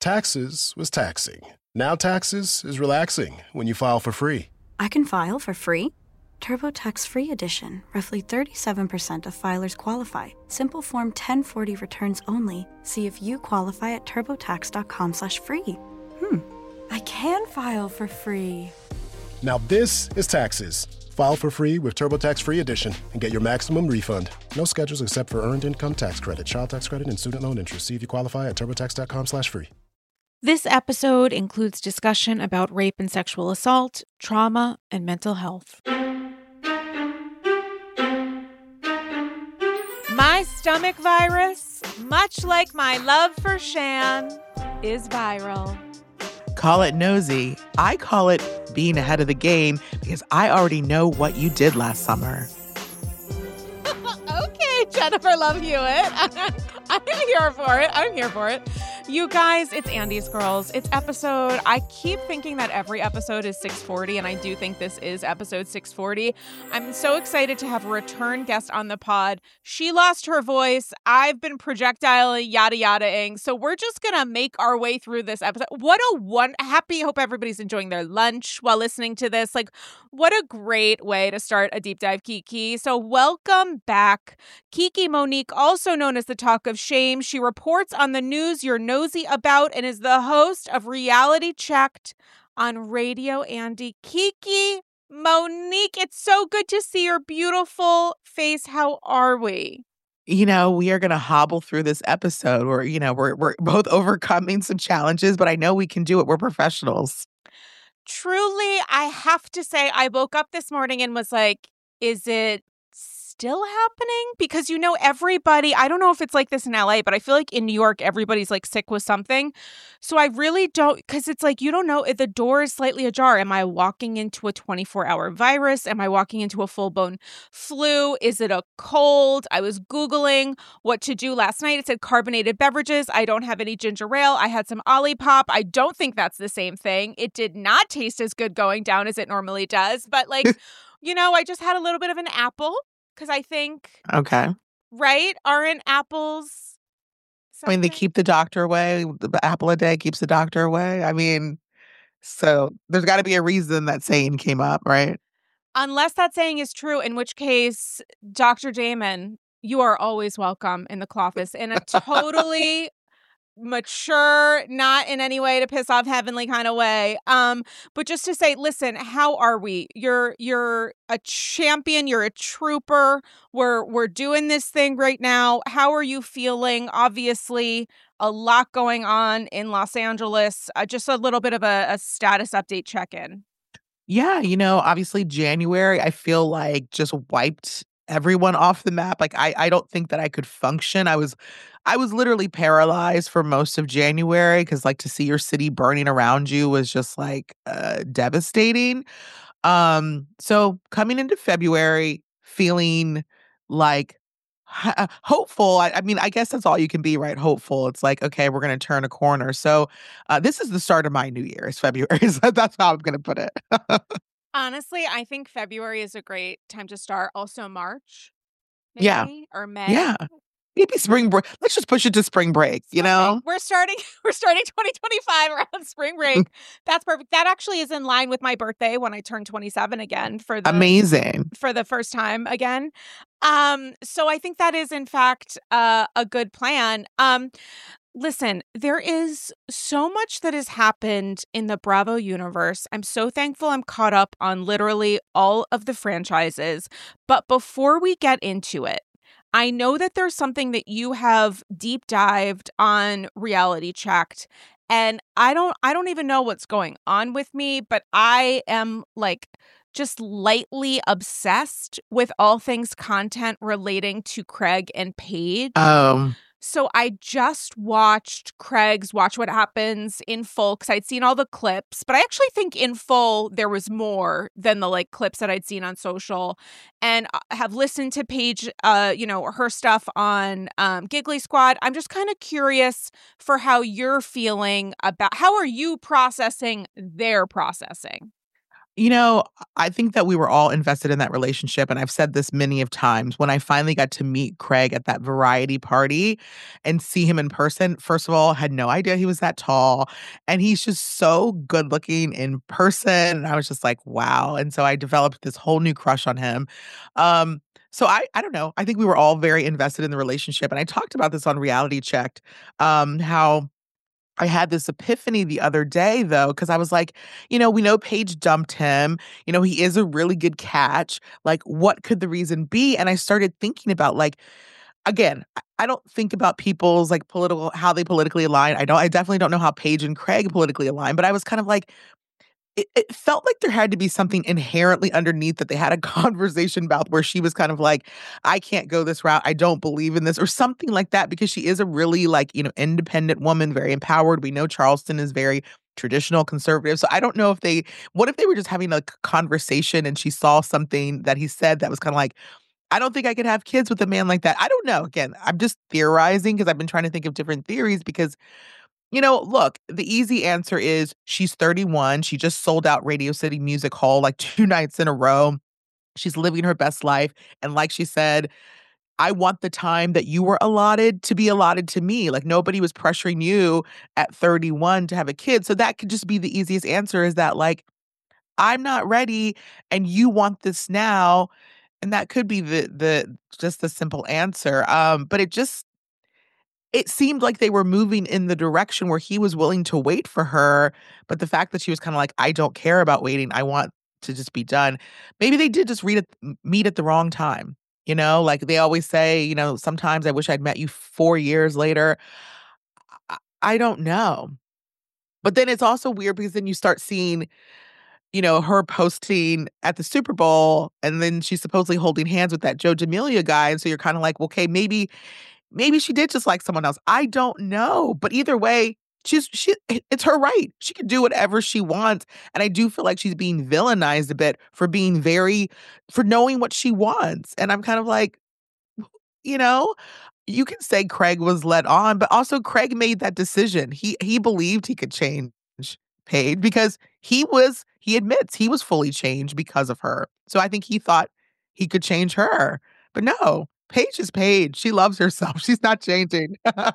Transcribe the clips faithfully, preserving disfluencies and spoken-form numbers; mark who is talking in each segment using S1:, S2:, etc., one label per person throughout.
S1: taxes was taxing. Now taxes is relaxing when you file for free.
S2: I can file for free? TurboTax Free Edition. Roughly thirty-seven percent of filers qualify. Simple Form ten forty returns only. See if you qualify at turbotax.com slash free. Hmm. I can file for free.
S1: Now this is taxes. File for free with TurboTax Free Edition and get your maximum refund. No schedules except for Earned Income Tax Credit, Child Tax Credit, and Student Loan Interest. See if you qualify at turbotax.com slash free.
S3: This episode includes discussion about rape and sexual assault, trauma, and mental health. My stomach virus, much like my love for Shan, is viral.
S4: Call it nosy. I call it being ahead of the game because I already know what you did last summer.
S3: Okay, Jennifer Love Hewitt. I'm here for it. I'm here for it. You guys, it's Andy's Girls. It's episode, I keep thinking that every episode is six forty, and I do think this is episode six forty. I'm so excited to have a return guest on the pod. She lost her voice. I've been projectile yada yada-ing. So we're just going to make our way through this episode. What a one, happy, hope everybody's enjoying their lunch while listening to this. Like, what a great way to start a deep dive, Kiki. So welcome back. Kiki Monique, also known as the Talk of Shame. She reports on the news you're nosy about and is the host of Reality Checked on Radio Andy. Kiki Monique, it's so good to see your beautiful face. How are we?
S4: You know, we are going to hobble through this episode where, you know, we're we're both overcoming some challenges, but I know we can do it. We're professionals.
S3: Truly, I have to say, I woke up this morning and was like, is it still happening? Because, you know, everybody, I don't know if it's like this in L A, but I feel like in New York, everybody's like sick with something. So I really don't, because it's like, you don't know if the door is slightly ajar. Am I walking into a twenty-four hour virus? Am I walking into a full blown flu? Is it a cold? I was Googling what to do last night. It said carbonated beverages. I don't have any ginger ale. I had some Olipop. I don't think that's the same thing. It did not taste as good going down as it normally does. But like, you know, I just had a little bit of an apple. Because I think,
S4: okay,
S3: right? Aren't apples something?
S4: I mean, they keep the doctor away. The apple a day keeps the doctor away. I mean, so there's got to be a reason that saying came up, right?
S3: Unless that saying is true, in which case, Doctor Damon, you are always welcome in the Cloffice in a totally mature, not in any way to piss off Heavenly kind of way. Um, but just to say, listen, how are we? You're you're a champion, you're a trooper. We're we're doing this thing right now. How are you feeling? Obviously, a lot going on in Los Angeles. Uh, just a little bit of a, a status update check-in.
S4: Yeah, you know, obviously January, I feel like just wiped everyone off the map. Like I, I don't think that I could function. I was, I was literally paralyzed for most of January because like to see your city burning around you was just like uh, devastating. Um, so coming into February, feeling like h- hopeful. I, I mean, I guess that's all you can be, right? Hopeful. It's like, okay, we're going to turn a corner. So uh, this is the start of my new year. It's February. So that's how I'm going to put it.
S3: Honestly, I think February is a great time to start. Also March, maybe,
S4: Yeah.
S3: or May.
S4: Yeah. Maybe spring break. Let's just push it to spring break, you
S3: Spring
S4: know?
S3: break. We're starting we're starting twenty twenty-five around spring break. That's perfect. That actually is in line with my birthday when I turn twenty-seven again for the
S4: Amazing.
S3: for the first time again. Um, so I think that is in fact uh, a good plan. Um, listen, there is so much that has happened in the Bravo universe. I'm so thankful I'm caught up on literally all of the franchises. But before we get into it, I know that there's something that you have deep dived on Reality Checked, and I don't I don't even know what's going on with me, but I am like just lightly obsessed with all things content relating to Craig and Paige.
S4: Um,
S3: So I just watched Craig's Watch What Happens in full because I'd seen all the clips, but I actually think in full there was more than the like clips that I'd seen on social, and I have listened to Paige, uh, you know, her stuff on um, Giggly Squad. I'm just kind of curious for how you're feeling about how are you processing their processing.
S4: You know, I think that we were all invested in that relationship, and I've said this many of times. When I finally got to meet Craig at that variety party and see him in person, first of all, had no idea he was that tall, and he's just so good looking in person, and I was just like, "Wow," and so I developed this whole new crush on him. Um, so I I don't know, I think we were all very invested in the relationship, and I talked about this on Reality Checked, um, how I had this epiphany the other day though, because I was like, you know, we know Paige dumped him. You know, he is a really good catch. Like, what could the reason be? And I started thinking about like, again, I I don't think about people's like political how they politically align. I don't I definitely don't know how Paige and Craig politically align, but I was kind of like, it, it felt like there had to be something inherently underneath that they had a conversation about where she was kind of like, I can't go this route. I don't believe in this or something like that because she is a really like, you know, independent woman, very empowered. We know Charleston is very traditional conservative. So I don't know if they, what if they were just having a c- conversation and she saw something that he said that was kind of like, I don't think I could have kids with a man like that. I don't know. Again, I'm just theorizing because I've been trying to think of different theories because you know, look, the easy answer is she's thirty-one. She just sold out Radio City Music Hall like two nights in a row. She's living her best life. And like she said, I want the time that you were allotted to be allotted to me. Like nobody was pressuring you at thirty-one to have a kid. So that could just be the easiest answer is that like, I'm not ready and you want this now. And that could be the the just the simple answer. Um, but it just it seemed like they were moving in the direction where he was willing to wait for her, but the fact that she was kinda like, "I don't care about waiting, I want to just be done." Maybe they did just read at m meet at the wrong time, you know? Like, they always say, you know, "Sometimes I wish I'd met you four years later." I I don't know. But then it's also weird because then you start seeing, you know, her posting at the Super Bowl, and then she's supposedly holding hands with that Joe D'Amelio guy, and so you're kinda like, "Okay, maybe Maybe she did just like someone else. I don't know, but either way, she's she I it's her right. She can do whatever she wants, and I do feel like she's being villainized a bit for being very for knowing what she wants, and I'm kind of like, you know, you can say Craig was led on, but also Craig made that decision. He he believed he could change Paige because he was he admits he was fully changed because of her. So I think he thought he could change her. But no, Paige is Paige. She loves herself. She's not changing.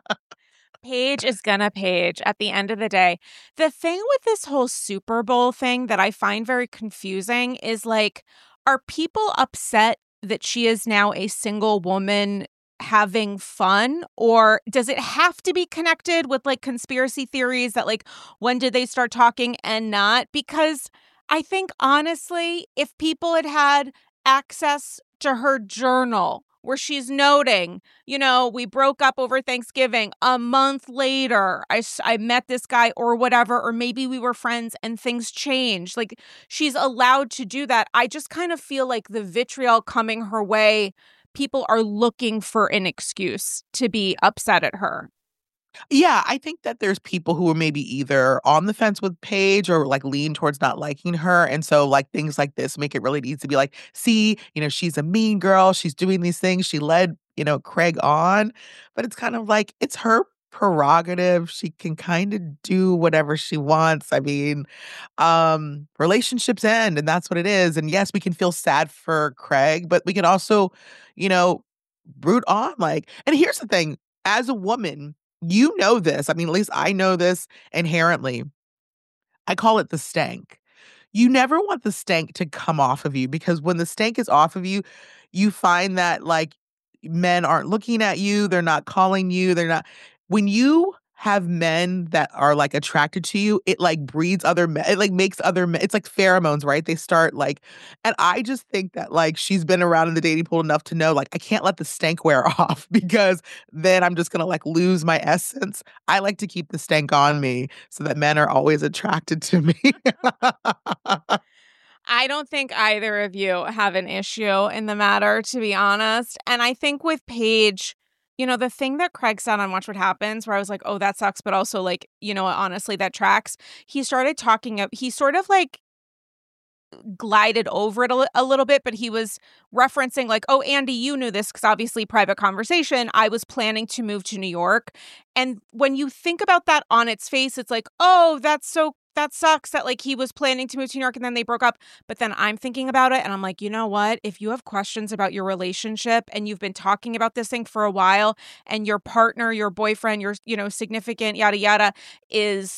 S3: Paige is gonna Paige at the end of the day. The thing with this whole Super Bowl thing that I find very confusing is like, are people upset that she is now a single woman having fun? Or does it have to be connected with like conspiracy theories that like when did they start talking and not? Because I think honestly, if people had had access to her journal where she's noting, you know, we broke up over Thanksgiving. A month later, I, s- I met this guy or whatever, or maybe we were friends and things changed. Like she's allowed to do that. I just kind of feel like the vitriol coming her way, people are looking for an excuse to be upset at her.
S4: Yeah, I think that there's people who are maybe either on the fence with Paige or like lean towards not liking her. And so like things like this make it really easy to be like, see, you know, she's a mean girl. She's doing these things. She led, you know, Craig on. But it's kind of like it's her prerogative. She can kind of do whatever she wants. I mean, um, relationships end and that's what it is. And yes, we can feel sad for Craig, but we can also, you know, root on like, and here's the thing, as a woman, you know this. I mean, at least I know this inherently. I call it the stank. You never want the stank to come off of you because when the stank is off of you, you find that like men aren't looking at you, they're not calling you, they're not when you have men that are like attracted to you, it like breeds other men, it like makes other men, it's like pheromones, right? They start like, and I just think that like she's been around in the dating pool enough to know like I can't let the stank wear off because then I'm just gonna like lose my essence. I like to keep the stank on me so that men are always attracted to me.
S3: I don't think either of you have an issue in the matter, to be honest. And I think with Paige, you know, the thing that Craig said on Watch What Happens, where I was like, oh, that sucks, but also like, you know, honestly, that tracks. He started talking of, he sort of like glided over it a, li- a little bit, but he was referencing like, oh, Andy, you knew this because obviously private conversation. I was planning to move to New York. And when you think about that on its face, it's like, oh, that's so that sucks that like he was planning to move to New York and then they broke up. But then I'm thinking about it and I'm like, you know what? If you have questions about your relationship and you've been talking about this thing for a while and your partner, your boyfriend, your, you know, significant, yada, yada, is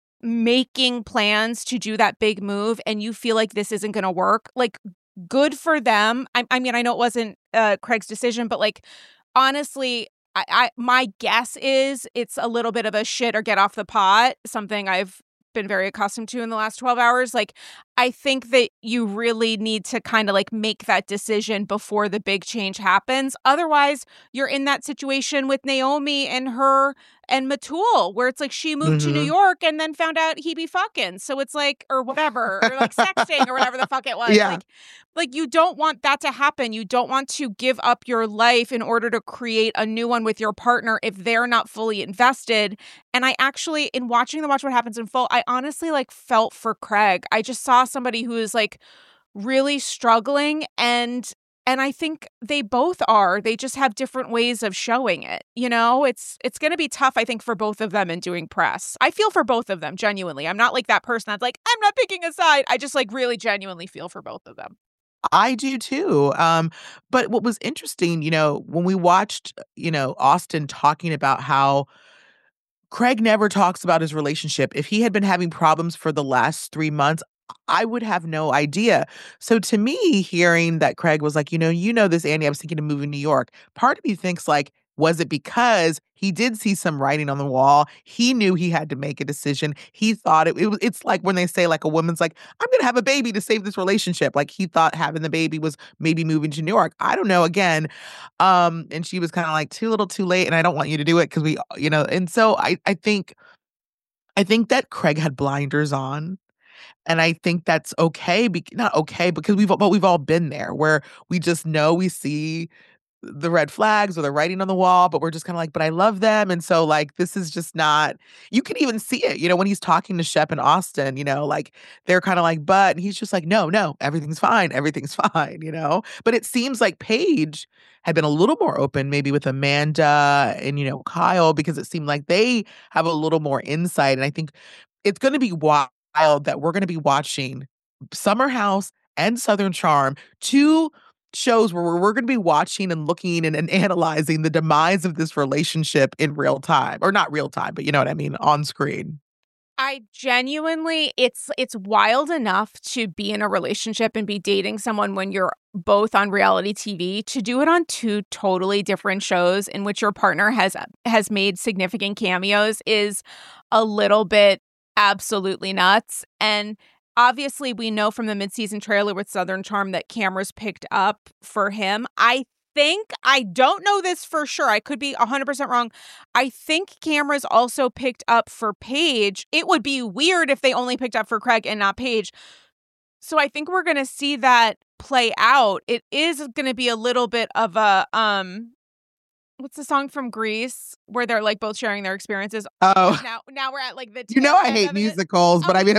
S3: making plans to do that big move and you feel like this isn't going to work, like good for them. I, I mean, I know it wasn't uh, Craig's decision, but like, honestly, I, I my guess is it's a little bit of a shit or get off the pot, something I've been very accustomed to in the last twelve hours. Like, I think that you really need to kind of like make that decision before the big change happens. Otherwise, you're in that situation with Naomi and her and Matul, where it's like she moved mm-hmm. to New York and then found out he be fucking. So it's like, or whatever, or like sexting or whatever the fuck it was.
S4: Yeah.
S3: Like, like you don't want that to happen. You don't want to give up your life in order to create a new one with your partner if they're not fully invested. And I actually, in watching the Watch What Happens in full, I honestly like felt for Craig. I just saw somebody who is like really struggling, and and I think they both are. They just have different ways of showing it. You know, it's it's going to be tough, I think, for both of them in doing press. I feel for both of them, genuinely. I'm not like that person that's like, I'm not picking a side. I just like really genuinely feel for both of them.
S4: I do too. Um, but what was interesting, you know, when we watched, you know, Austin talking about how Craig never talks about his relationship. If he had been having problems for the last three months, I would have no idea. So to me, hearing that Craig was like, you know, you know this, Andy, I was thinking of moving to New York. Part of me thinks like, was it because he did see some writing on the wall? He knew he had to make a decision. He thought it, it was, it's like when they say like a woman's like, I'm going to have a baby to save this relationship. Like he thought having the baby was maybe moving to New York. I don't know, again. Um, and she was kind of like too little too late. And I don't want you to do it because we, you know, and so I, I think, I think that Craig had blinders on. And I think that's okay, be- not okay, because we've, but we've all been there where we just know we see the red flags or the writing on the wall, but we're just kind of like, but I love them. And so like, this is just not, you can even see it, you know, when he's talking to Shep and Austin, you know, like they're kind of like, but, and he's just like, no, no, everything's fine. Everything's fine, you know, but it seems like Paige had been a little more open maybe with Amanda and, you know, Kyle, because it seemed like they have a little more insight. And I think it's going to be wild that we're going to be watching Summer House and Southern Charm, two shows where we're, we're going to be watching and looking and, and analyzing the demise of this relationship in real time, or not real time, but you know what I mean, on screen.
S3: I genuinely, it's it's wild enough to be in a relationship and be dating someone when you're both on reality T V, to do it on two totally different shows in which your partner has has made significant cameos is a little bit absolutely nuts. And obviously, we know from the mid-season trailer with Southern Charm that cameras picked up for him. I think, I don't know this for sure, I could be one hundred percent wrong. I think cameras also picked up for Paige. It would be weird if they only picked up for Craig and not Paige. So I think we're going to see that play out. It is going to be a little bit of a, um, what's the song from Grease where they're like both sharing their experiences?
S4: Oh,
S3: now now we're at like the
S4: you know I hate musicals, it. but oh, I mean, I'm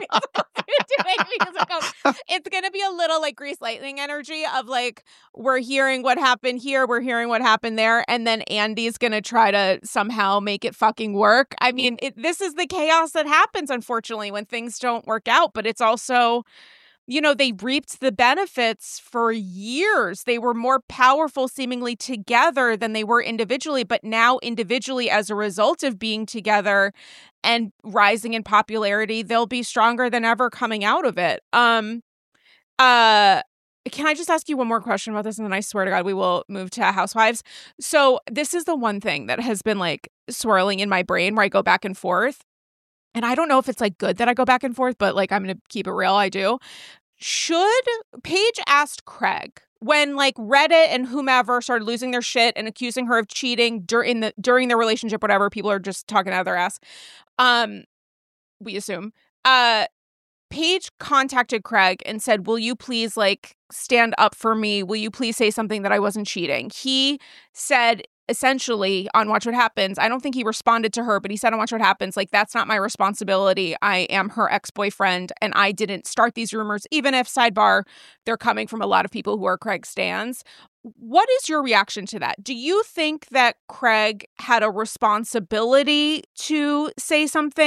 S3: musicals. It's gonna be a little like Grease Lightning energy of like we're hearing what happened here, we're hearing what happened there, and then Andy's gonna try to somehow make it fucking work. I mean, it, this is the chaos that happens, unfortunately, when things don't work out. But it's also, you know, they reaped the benefits for years. They were more powerful seemingly together than they were individually, but now individually, as a result of being together and rising in popularity, they'll be stronger than ever coming out of it. Um, uh, can I just ask you one more question about this? And then I swear to God, we will move to Housewives. So this is the one thing that has been like swirling in my brain where I go back and forth. And I don't know if it's like good that I go back and forth, but like I'm going to keep it real. I do. Should Paige asked Craig when like Reddit and whomever started losing their shit and accusing her of cheating during the during their relationship, whatever, people are just talking out of their ass. Um, we assume. Uh, Paige contacted Craig and said, "Will you please like stand up for me? Will you please say something that I wasn't cheating?" He said, essentially, on Watch What Happens, I don't think he responded to her, but he said on Watch What Happens, like, that's not my responsibility. I am her ex-boyfriend, and I didn't start these rumors, even if, sidebar, they're coming from a lot of people who are Craig stans. What is your reaction to that? Do you think that Craig had a responsibility to say something?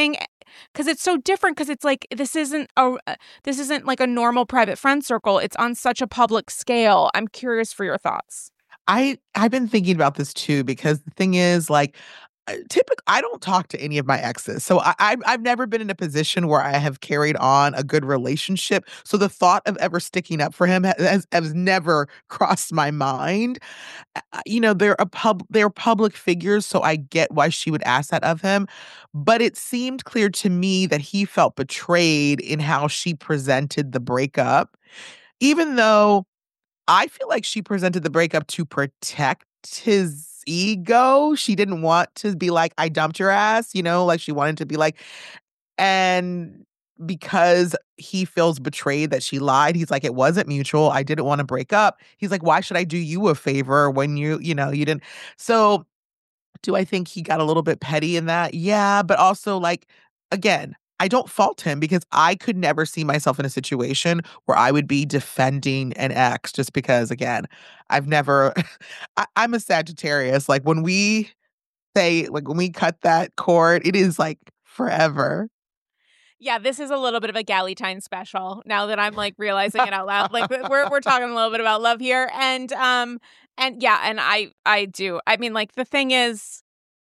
S3: because it's so different, because it's like this isn't a this isn't like a normal private friend circle. It's on such a public scale. I'm curious for your thoughts.
S4: I I've been thinking about this too because the thing is like typically I don't talk to any of my exes. So I I've, I've never been in a position where I have carried on a good relationship. So the thought of ever sticking up for him has, has never crossed my mind. Uh, You know, they're a pub they're public figures, so I get why she would ask that of him. But it seemed clear to me that he felt betrayed in how she presented the breakup, even though I feel like she presented the breakup to protect his ego. She didn't want to be like, "I dumped your ass," you know, like, she wanted to be like and because he feels betrayed that she lied, he's like, "It wasn't mutual. I didn't wanna break up." He's like, "Why should I do you a favor when you you know, you didn't." So do I think he got a little bit petty in that? Yeah, but also, like, again, I don't fault him because I could never see myself in a situation where I would be defending an ex just because, again, I've never I I'm a Sagittarius, like, when we say like, when we cut that cord, it is, like, forever.
S3: Yeah, this is a little bit of a Galentine special now that I'm like realizing it out loud. Like we're we're talking a little bit about love here. And um and yeah, and I I do. I mean, like the thing is,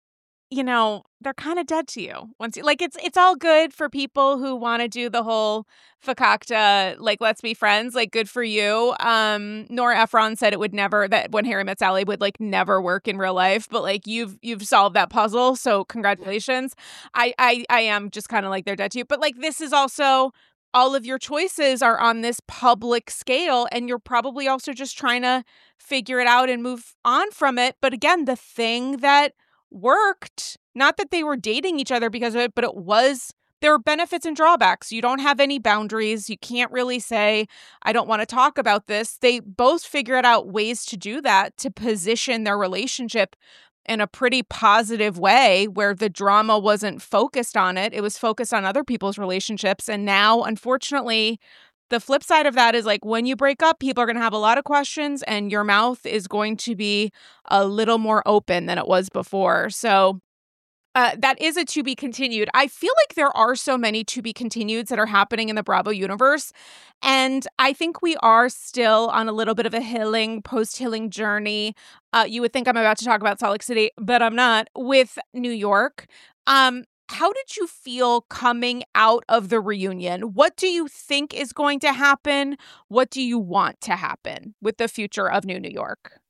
S3: you know, they're kind of dead to you once you like it's it's all good for people who want to do the whole fakakta, like let's be friends, like good for you. Um Nora Ephron said it would never that When Harry Met Sally would like never work in real life, but like you've you've solved that puzzle, so congratulations. I I I am just kind of like they're dead to you, but like this is also all of your choices are on this public scale, and you're probably also just trying to figure it out and move on from it. But again, the thing that worked, not that they were dating each other because of it, but it was there were benefits and drawbacks. You don't have any boundaries. You can't really say, I don't want to talk about this. They both figured out ways to do that, to position their relationship in a pretty positive way where the drama wasn't focused on it. It was focused on other people's relationships. And now, unfortunately, the flip side of that is like when you break up, people are going to have a lot of questions and your mouth is going to be a little more open than it was before. So uh, that is a to be continued. I feel like there are so many to be continueds that are happening in the Bravo universe. And I think we are still on a little bit of a healing, post-healing journey. Uh, you would think I'm about to talk about Salt Lake City, but I'm not, with New York. Um, How did you feel coming out of the reunion? What do you think is going to happen? What do you want to happen with the future of New New York?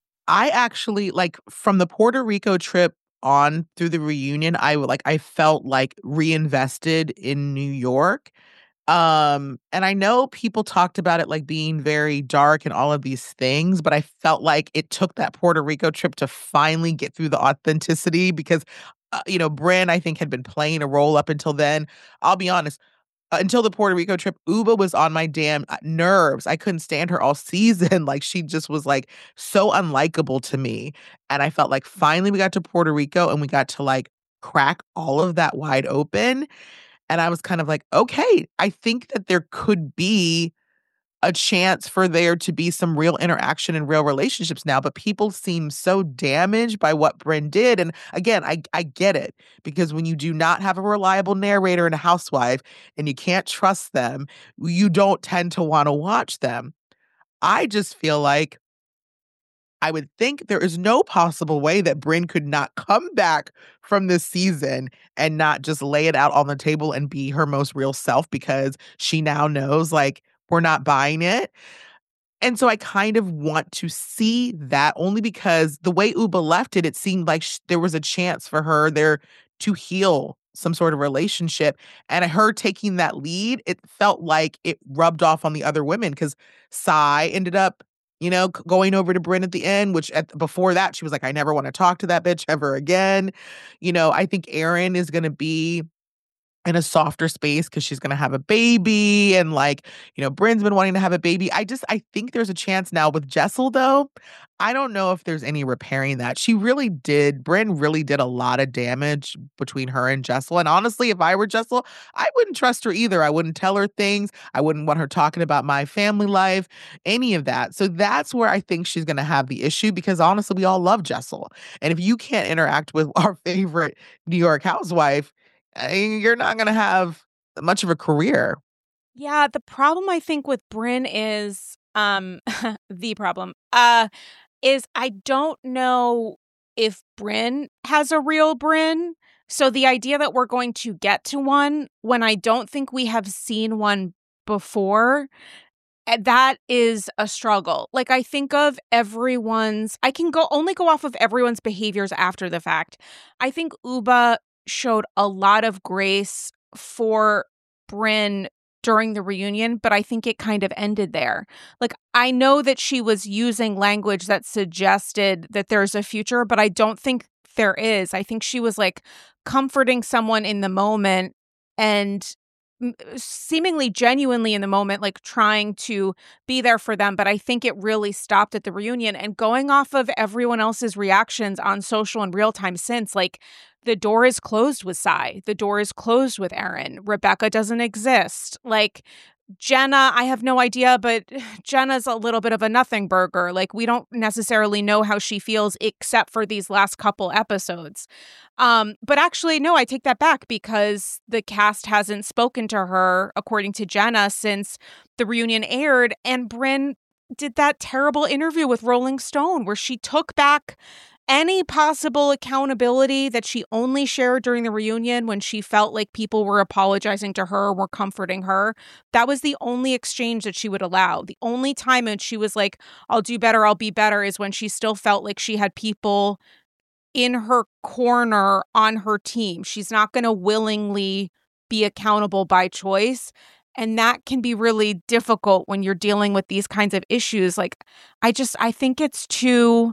S4: I actually like from the Puerto Rico trip on through the reunion, I w- like I felt like reinvested in New York. Um, and I know people talked about it like being very dark and all of these things, but I felt like it took that Puerto Rico trip to finally get through the authenticity because, uh, you know, Bryn, I think, had been playing a role up until then. I'll be honest, uh, until the Puerto Rico trip, Uba was on my damn uh, nerves. I couldn't stand her all season. Like, she just was like so unlikable to me. And I felt like finally we got to Puerto Rico and we got to like crack all of that wide open. And I was kind of like, okay, I think that there could be a chance for there to be some real interaction and real relationships now. But people seem so damaged by what Bryn did. And again, I, I get it because when you do not have a reliable narrator and a housewife and you can't trust them, you don't tend to want to watch them. I just feel like I would think there is no possible way that Bryn could not come back from this season and not just lay it out on the table and be her most real self because she now knows, like, we're not buying it. And so I kind of want to see that only because the way Uba left it, it seemed like sh- there was a chance for her there to heal some sort of relationship. And her taking that lead, it felt like it rubbed off on the other women because Sai ended up, you know, c- going over to Bryn at the end, which at, before that, she was like, I never want to talk to that bitch ever again. You know, I think Erin is going to be in a softer space because she's gonna have a baby and like, you know, Bryn's been wanting to have a baby. I just I think there's a chance now with Jessel though. I don't know if there's any repairing that. She really did. Bryn really did a lot of damage between her and Jessel. And honestly, if I were Jessel, I wouldn't trust her either. I wouldn't tell her things. I wouldn't want her talking about my family life, any of that. So that's where I think she's gonna have the issue because honestly, we all love Jessel. And if you can't interact with our favorite New York housewife, you're not going to have much of a career.
S3: Yeah, the problem I think with Brynn is um the problem uh is I don't know if Brynn has a real Brynn. So the idea that we're going to get to one when I don't think we have seen one before, that is a struggle. Like, I think of everyone's, I can go only go off of everyone's behaviors after the fact. I think Ubah showed a lot of grace for Brynn during the reunion, but I think it kind of ended there. Like, I know that she was using language that suggested that there's a future, but I don't think there is. I think she was like comforting someone in the moment and seemingly genuinely in the moment, like trying to be there for them. But I think it really stopped at the reunion, and going off of everyone else's reactions on social and real time since, like, the door is closed with Sai. The door is closed with Aaron. Rebecca doesn't exist. Like, Jenna, I have no idea, but Jenna's a little bit of a nothing burger. Like, we don't necessarily know how she feels except for these last couple episodes. Um, but actually, no, I take that back, because the cast hasn't spoken to her, according to Jenna, since the reunion aired. And Brynn did that terrible interview with Rolling Stone where she took back any possible accountability that she only shared during the reunion when she felt like people were apologizing to her, were comforting her. That was the only exchange that she would allow. The only time when she was like, I'll do better, I'll be better, is when she still felt like she had people in her corner on her team. She's not going to willingly be accountable by choice. And that can be really difficult when you're dealing with these kinds of issues. Like, I just, I think it's too...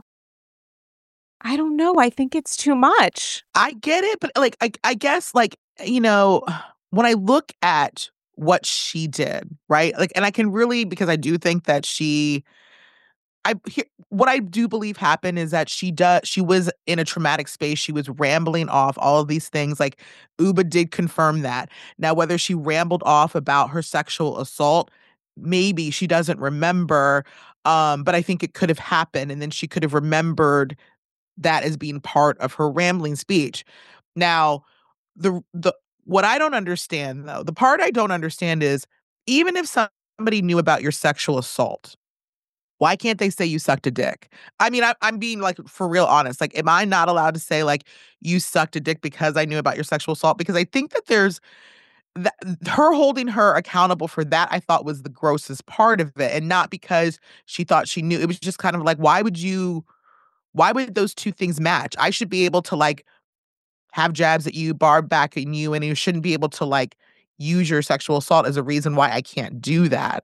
S3: I don't know. I think it's too much.
S4: I get it, but like, I, I guess, like, you know, when I look at what she did, right? Like, and I can really, because I do think that she, I, here, what I do believe happened is that she does, she was in a traumatic space. She was rambling off all of these things. Like, Ubah did confirm that. Now, whether she rambled off about her sexual assault, maybe she doesn't remember. Um, but I think it could have happened. And then she could have remembered that as being part of her rambling speech. Now, the the what I don't understand, though, the part I don't understand is, even if somebody knew about your sexual assault, why can't they say you sucked a dick? I mean, I, I'm being, like, for real honest. Like, am I not allowed to say, like, you sucked a dick because I knew about your sexual assault? Because I think that there's that, her holding her accountable for that, I thought, was the grossest part of it, and not because she thought she knew. It was just kind of like, why would you? Why would those two things match? I should be able to, like, have jabs at you, barb back at you, and you shouldn't be able to, like, use your sexual assault as a reason why I can't do that.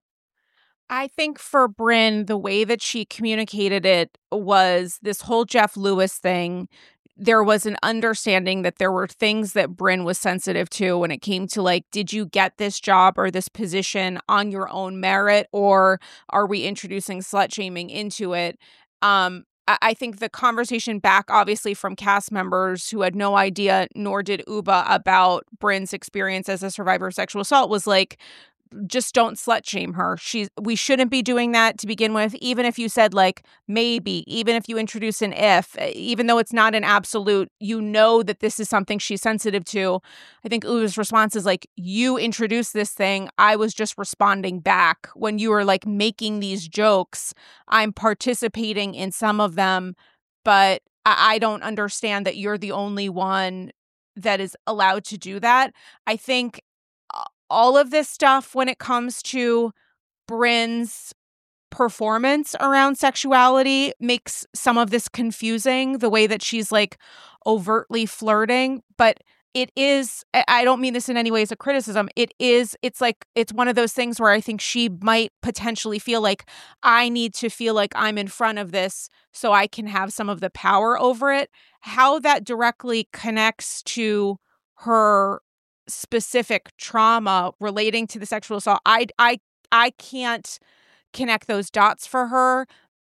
S3: I think for Brynn, the way that she communicated it was this whole Jeff Lewis thing. There was an understanding that there were things that Brynn was sensitive to when it came to, like, did you get this job or this position on your own merit, or are we introducing slut shaming into it? Um, I think the conversation back, obviously, from cast members who had no idea, nor did Ubah, about Brynn's experience as a survivor of sexual assault was like, just don't slut shame her. She's, we shouldn't be doing that to begin with. Even if you said, like, maybe, even if you introduce an if, even though it's not an absolute, you know that this is something she's sensitive to. I think Ubah's response is like, you introduced this thing. I was just responding back when you were, like, making these jokes. I'm participating in some of them, but I, I don't understand that you're the only one that is allowed to do that. I think all of this stuff, when it comes to Brynn's performance around sexuality, makes some of this confusing, the way that she's, like, overtly flirting. But it is, I don't mean this in any way as a criticism. It is, it's like, it's one of those things where I think she might potentially feel like, I need to feel like I'm in front of this so I can have some of the power over it. How that directly connects to her specific trauma relating to the sexual assault, I I I can't connect those dots for her,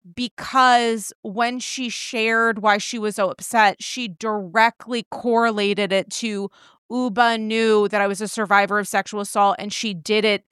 S3: because when she shared why she was so upset, she directly correlated it to Ubah knew that I was a survivor of sexual assault and she did it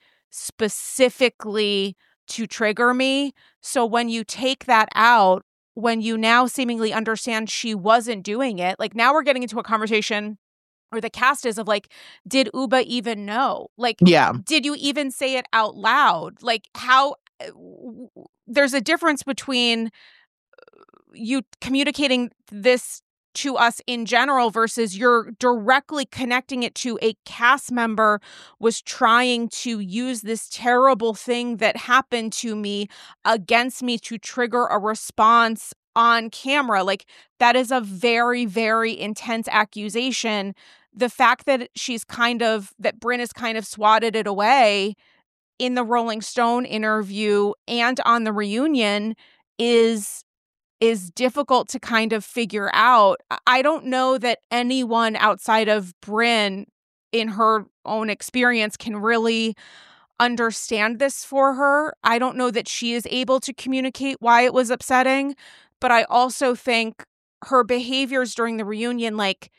S3: specifically to trigger me. So when you take that out, when you now seemingly understand she wasn't doing it, like, now we're getting into a conversation or the cast is of like, did Ubah even know? Like,
S4: Yeah.
S3: did you even say it out loud? Like, how there's a difference between you communicating this to us in general versus you're directly connecting it to a cast member was trying to use this terrible thing that happened to me against me to trigger a response on camera. Like, that is a very, very intense accusation. The fact that she's kind of, that Brynn has kind of swatted it away in the Rolling Stone interview and on the reunion is is difficult to kind of figure out. I don't know that anyone outside of Brynn in her own experience can really understand this for her. I don't know that she is able to communicate why it was upsetting, but I also think her behaviors during the reunion, like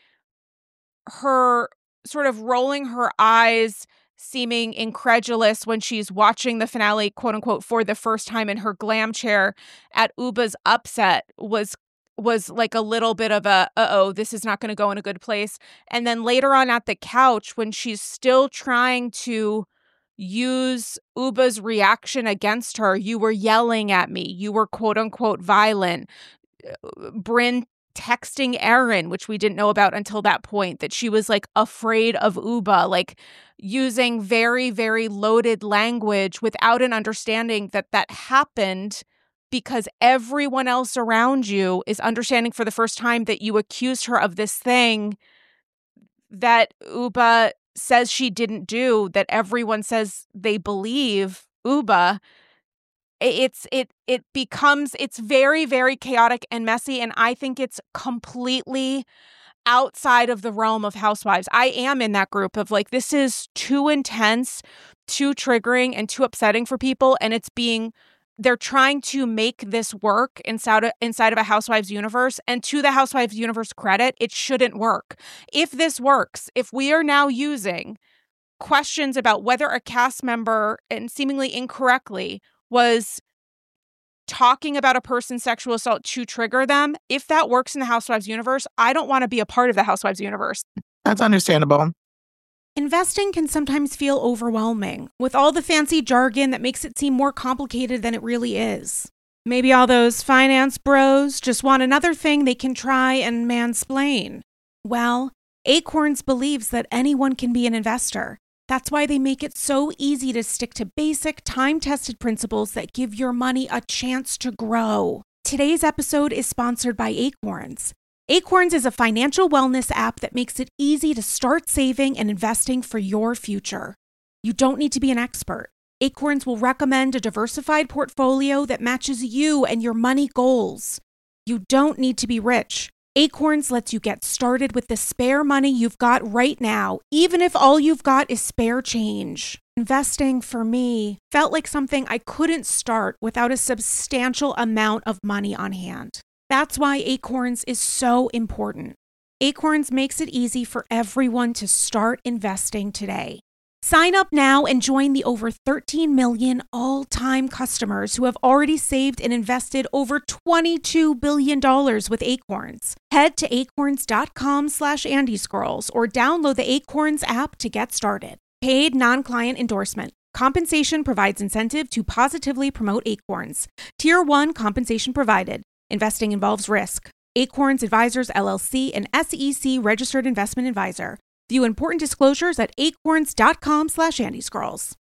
S3: her sort of rolling her eyes, seeming incredulous when she's watching the finale, quote unquote, for the first time in her glam chair at Ubah's upset was was like a little bit of a, uh-oh, this is not going to go in a good place. And then later on at the couch, when she's still trying to use Ubah's reaction against her, you were yelling at me, you were quote unquote violent. Brynn texting Erin, which we didn't know about until that point, that she was like afraid of Ubah, like using very, very loaded language without an understanding that that happened because everyone else around you is understanding for the first time that you accused her of this thing that Ubah says she didn't do, that everyone says they believe Ubah. It's it it becomes it's very, very chaotic and messy, and I think it's completely outside of the realm of Housewives. I am in that group of like, this is too intense, too triggering, and too upsetting for people, and it's being they're trying to make this work inside of, inside of a Housewives universe, and to the Housewives universe credit, it shouldn't work. If this works, if we are now using questions about whether a cast member, and seemingly incorrectly, was talking about a person's sexual assault to trigger them, if that works in the Housewives universe, I don't want to be a part of the Housewives universe.
S4: That's understandable.
S5: Investing can sometimes feel overwhelming, with all the fancy jargon that makes it seem more complicated than it really is. Maybe all those finance bros just want another thing they can try and mansplain. Well, Acorns believes that anyone can be an investor. That's why they make it so easy to stick to basic, time-tested principles that give your money a chance to grow. Today's episode is sponsored by Acorns. Acorns is a financial wellness app that makes it easy to start saving and investing for your future. You don't need to be an expert. Acorns will recommend a diversified portfolio that matches you and your money goals. You don't need to be rich. Acorns lets you get started with the spare money you've got right now, even if all you've got is spare change. Investing, for me, felt like something I couldn't start without a substantial amount of money on hand. That's why Acorns is so important. Acorns makes it easy for everyone to start investing today. Sign up now and join the over thirteen million all-time customers who have already saved and invested over twenty-two billion dollars with Acorns. Head to acorns.com slash Andy Scrolls or download the Acorns app to get started. Paid non-client endorsement. Compensation provides incentive to positively promote Acorns. Tier one compensation provided. Investing involves risk. Acorns Advisors, L L C, an S E C registered investment advisor. View important disclosures at acorns.com slash Andy Scrolls.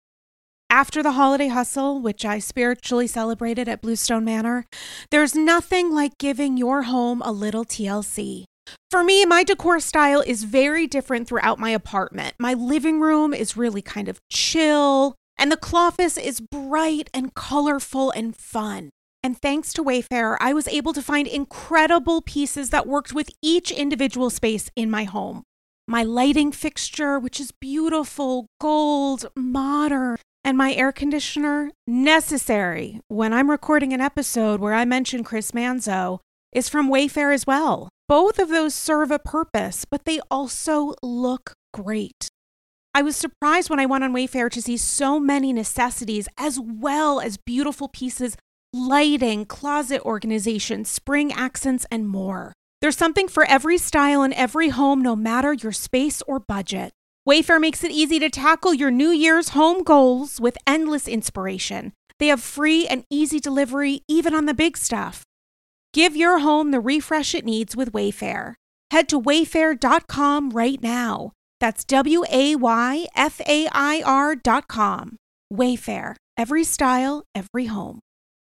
S5: After the holiday hustle, which I spiritually celebrated at Bluestone Manor, there's nothing like giving your home a little T L C. For me, my decor style is very different throughout my apartment. My living room is really kind of chill, and the cloffice is bright and colorful and fun. And thanks to Wayfair, I was able to find incredible pieces that worked with each individual space in my home. My lighting fixture, which is beautiful, gold, modern, and my air conditioner, necessary when I'm recording an episode where I mention Chris Manzo, is from Wayfair as well. Both of those serve a purpose, but they also look great. I was surprised when I went on Wayfair to see so many necessities as well as beautiful pieces, lighting, closet organization, spring accents, and more. There's something for every style and every home, no matter your space or budget. Wayfair makes it easy to tackle your New Year's home goals with endless inspiration. They have free and easy delivery, even on the big stuff. Give your home the refresh it needs with Wayfair. Head to wayfair dot com right now. That's W A Y F A I R dot com. Wayfair. Every style, every home.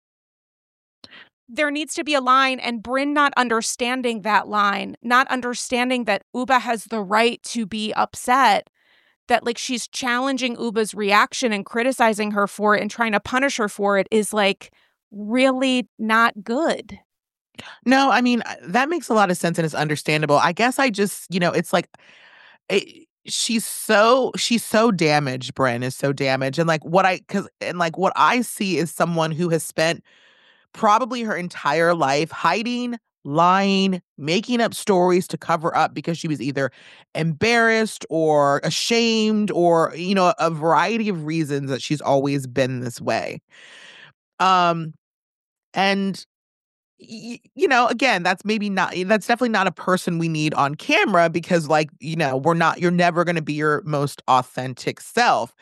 S3: There needs to be a line, and Brynn not understanding that line, not understanding that Ubah has the right to be upset, that like she's challenging Ubah's reaction and criticizing her for it and trying to punish her for it is like really not good.
S4: No, I mean, that makes a lot of sense and it's understandable. I guess I just, you know, it's like it, she's so she's so damaged. Brynn is so damaged, and like what I because and like what I see is someone who has spent probably her entire life hiding, lying, making up stories to cover up because she was either embarrassed or ashamed or, you know, a variety of reasons that she's always been this way. Um, and, y- you know, again, that's maybe not, that's definitely not a person we need on camera because, like, you know, we're not, you're never going to be your most authentic self.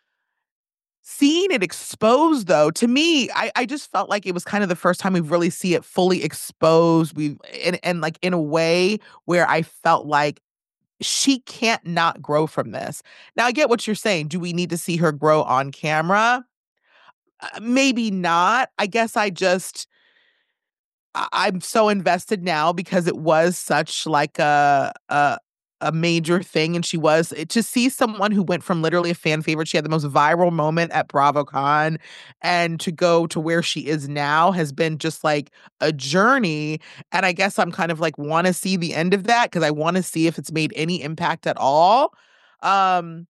S4: Seeing it exposed, though, to me, I, I just felt like it was kind of the first time we really see it fully exposed. We and, and like in a way where I felt like she can't not grow from this. Now, I get what you're saying. Do we need to see her grow on camera? Uh, maybe not. I guess I just I- I'm so invested now because it was such like a a a major thing, and she was it- to see someone who went from literally a fan favorite. She had the most viral moment at BravoCon, and to go to where she is now has been just like a journey. And I guess I'm kind of like want to see the end of that because I want to see if it's made any impact at all. Um,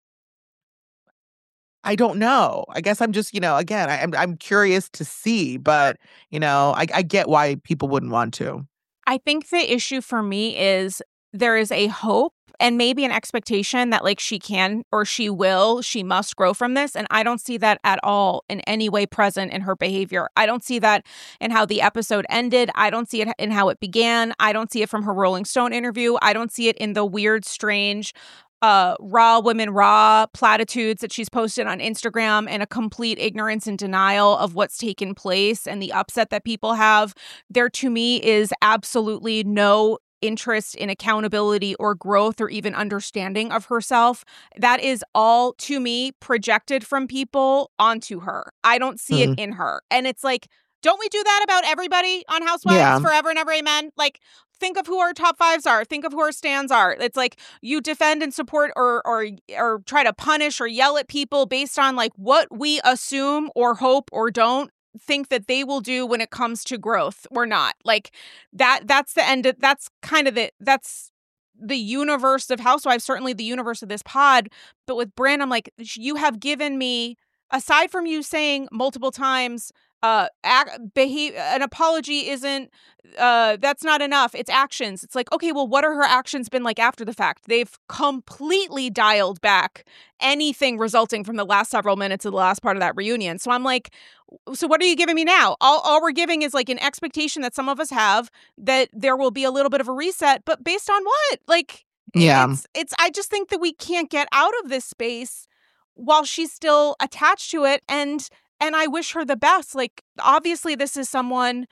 S4: I don't know. I guess I'm just, you know, again, I, I'm I'm curious to see, but you know, I, I get why people wouldn't want to.
S3: I think the issue for me is there is a hope and maybe an expectation that like she can or she will, she must grow from this. And I don't see that at all in any way present in her behavior. I don't see that in how the episode ended. I don't see it in how it began. I don't see it from her Rolling Stone interview. I don't see it in the weird, strange uh, raw women raw platitudes that she's posted on Instagram and a complete ignorance and denial of what's taken place and the upset that people have. There to me is absolutely no interest in accountability or growth or even understanding of herself. That is all to me projected from people onto her. I don't see
S4: Mm.
S3: it in her. And it's like, don't we do that about everybody on Housewives
S4: Yeah.
S3: forever and ever? Amen. Like, think of who our top fives are. Think of who our stands are. It's like you defend and support or or or try to punish or yell at people based on like what we assume or hope or don't think that they will do when it comes to growth or not. Like that that's the end of, that's kind of the that's the universe of Housewives, certainly the universe of this pod. But with Brynn, I'm like, you have given me, aside from you saying multiple times, uh, act, behave, an apology isn't, uh, that's not enough. It's actions. It's like, okay, well, what are her actions been like after the fact? They've completely dialed back anything resulting from the last several minutes of the last part of that reunion. So I'm like, so what are you giving me now? All, all we're giving is like an expectation that some of us have that there will be a little bit of a reset, but based on what? Like,
S4: Yeah.
S3: it's, it's, I just think that we can't get out of this space while she's still attached to it. And, and I wish her the best. Like, obviously this is someone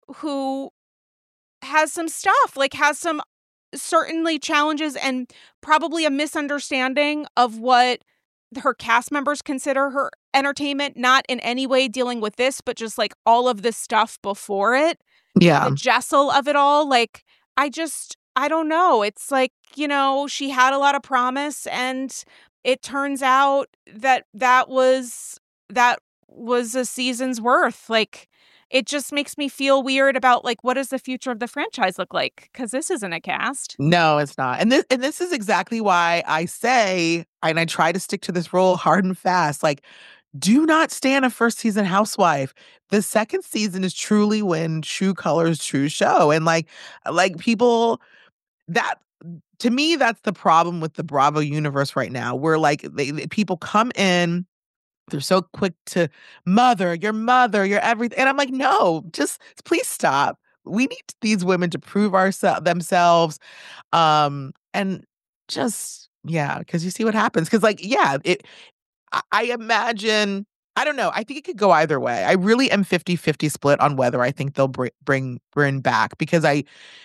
S3: who has some stuff, like has some certainly challenges and probably a misunderstanding of what her cast members consider her entertainment, not in any way dealing with this, but just like all of the stuff before it,
S4: Yeah.
S3: the jessel of it all. Like, I just, I don't know. It's like, you know, she had a lot of promise and it turns out that that was, that was a season's worth. Like, it just makes me feel weird about like, what does the future of the franchise look like? Because this isn't a cast.
S4: No, it's not. And this and this is exactly why I say, and I try to stick to this rule hard and fast, like, do not stand a first season housewife. The second season is truly when true colors, true show. And like, like people that to me, that's the problem with the Bravo universe right now. Where like they, they- people come in, they're so quick to mother, your mother, your everything. And I'm like, no, just please stop. we need these women to prove ourselves themselves. Um, and just, yeah, because you see what happens. Because, like, yeah, it, I, I imagine, I don't know. I think it could go either way. I really am fifty-fifty split on whether I think they'll br- bring Brynn back because I,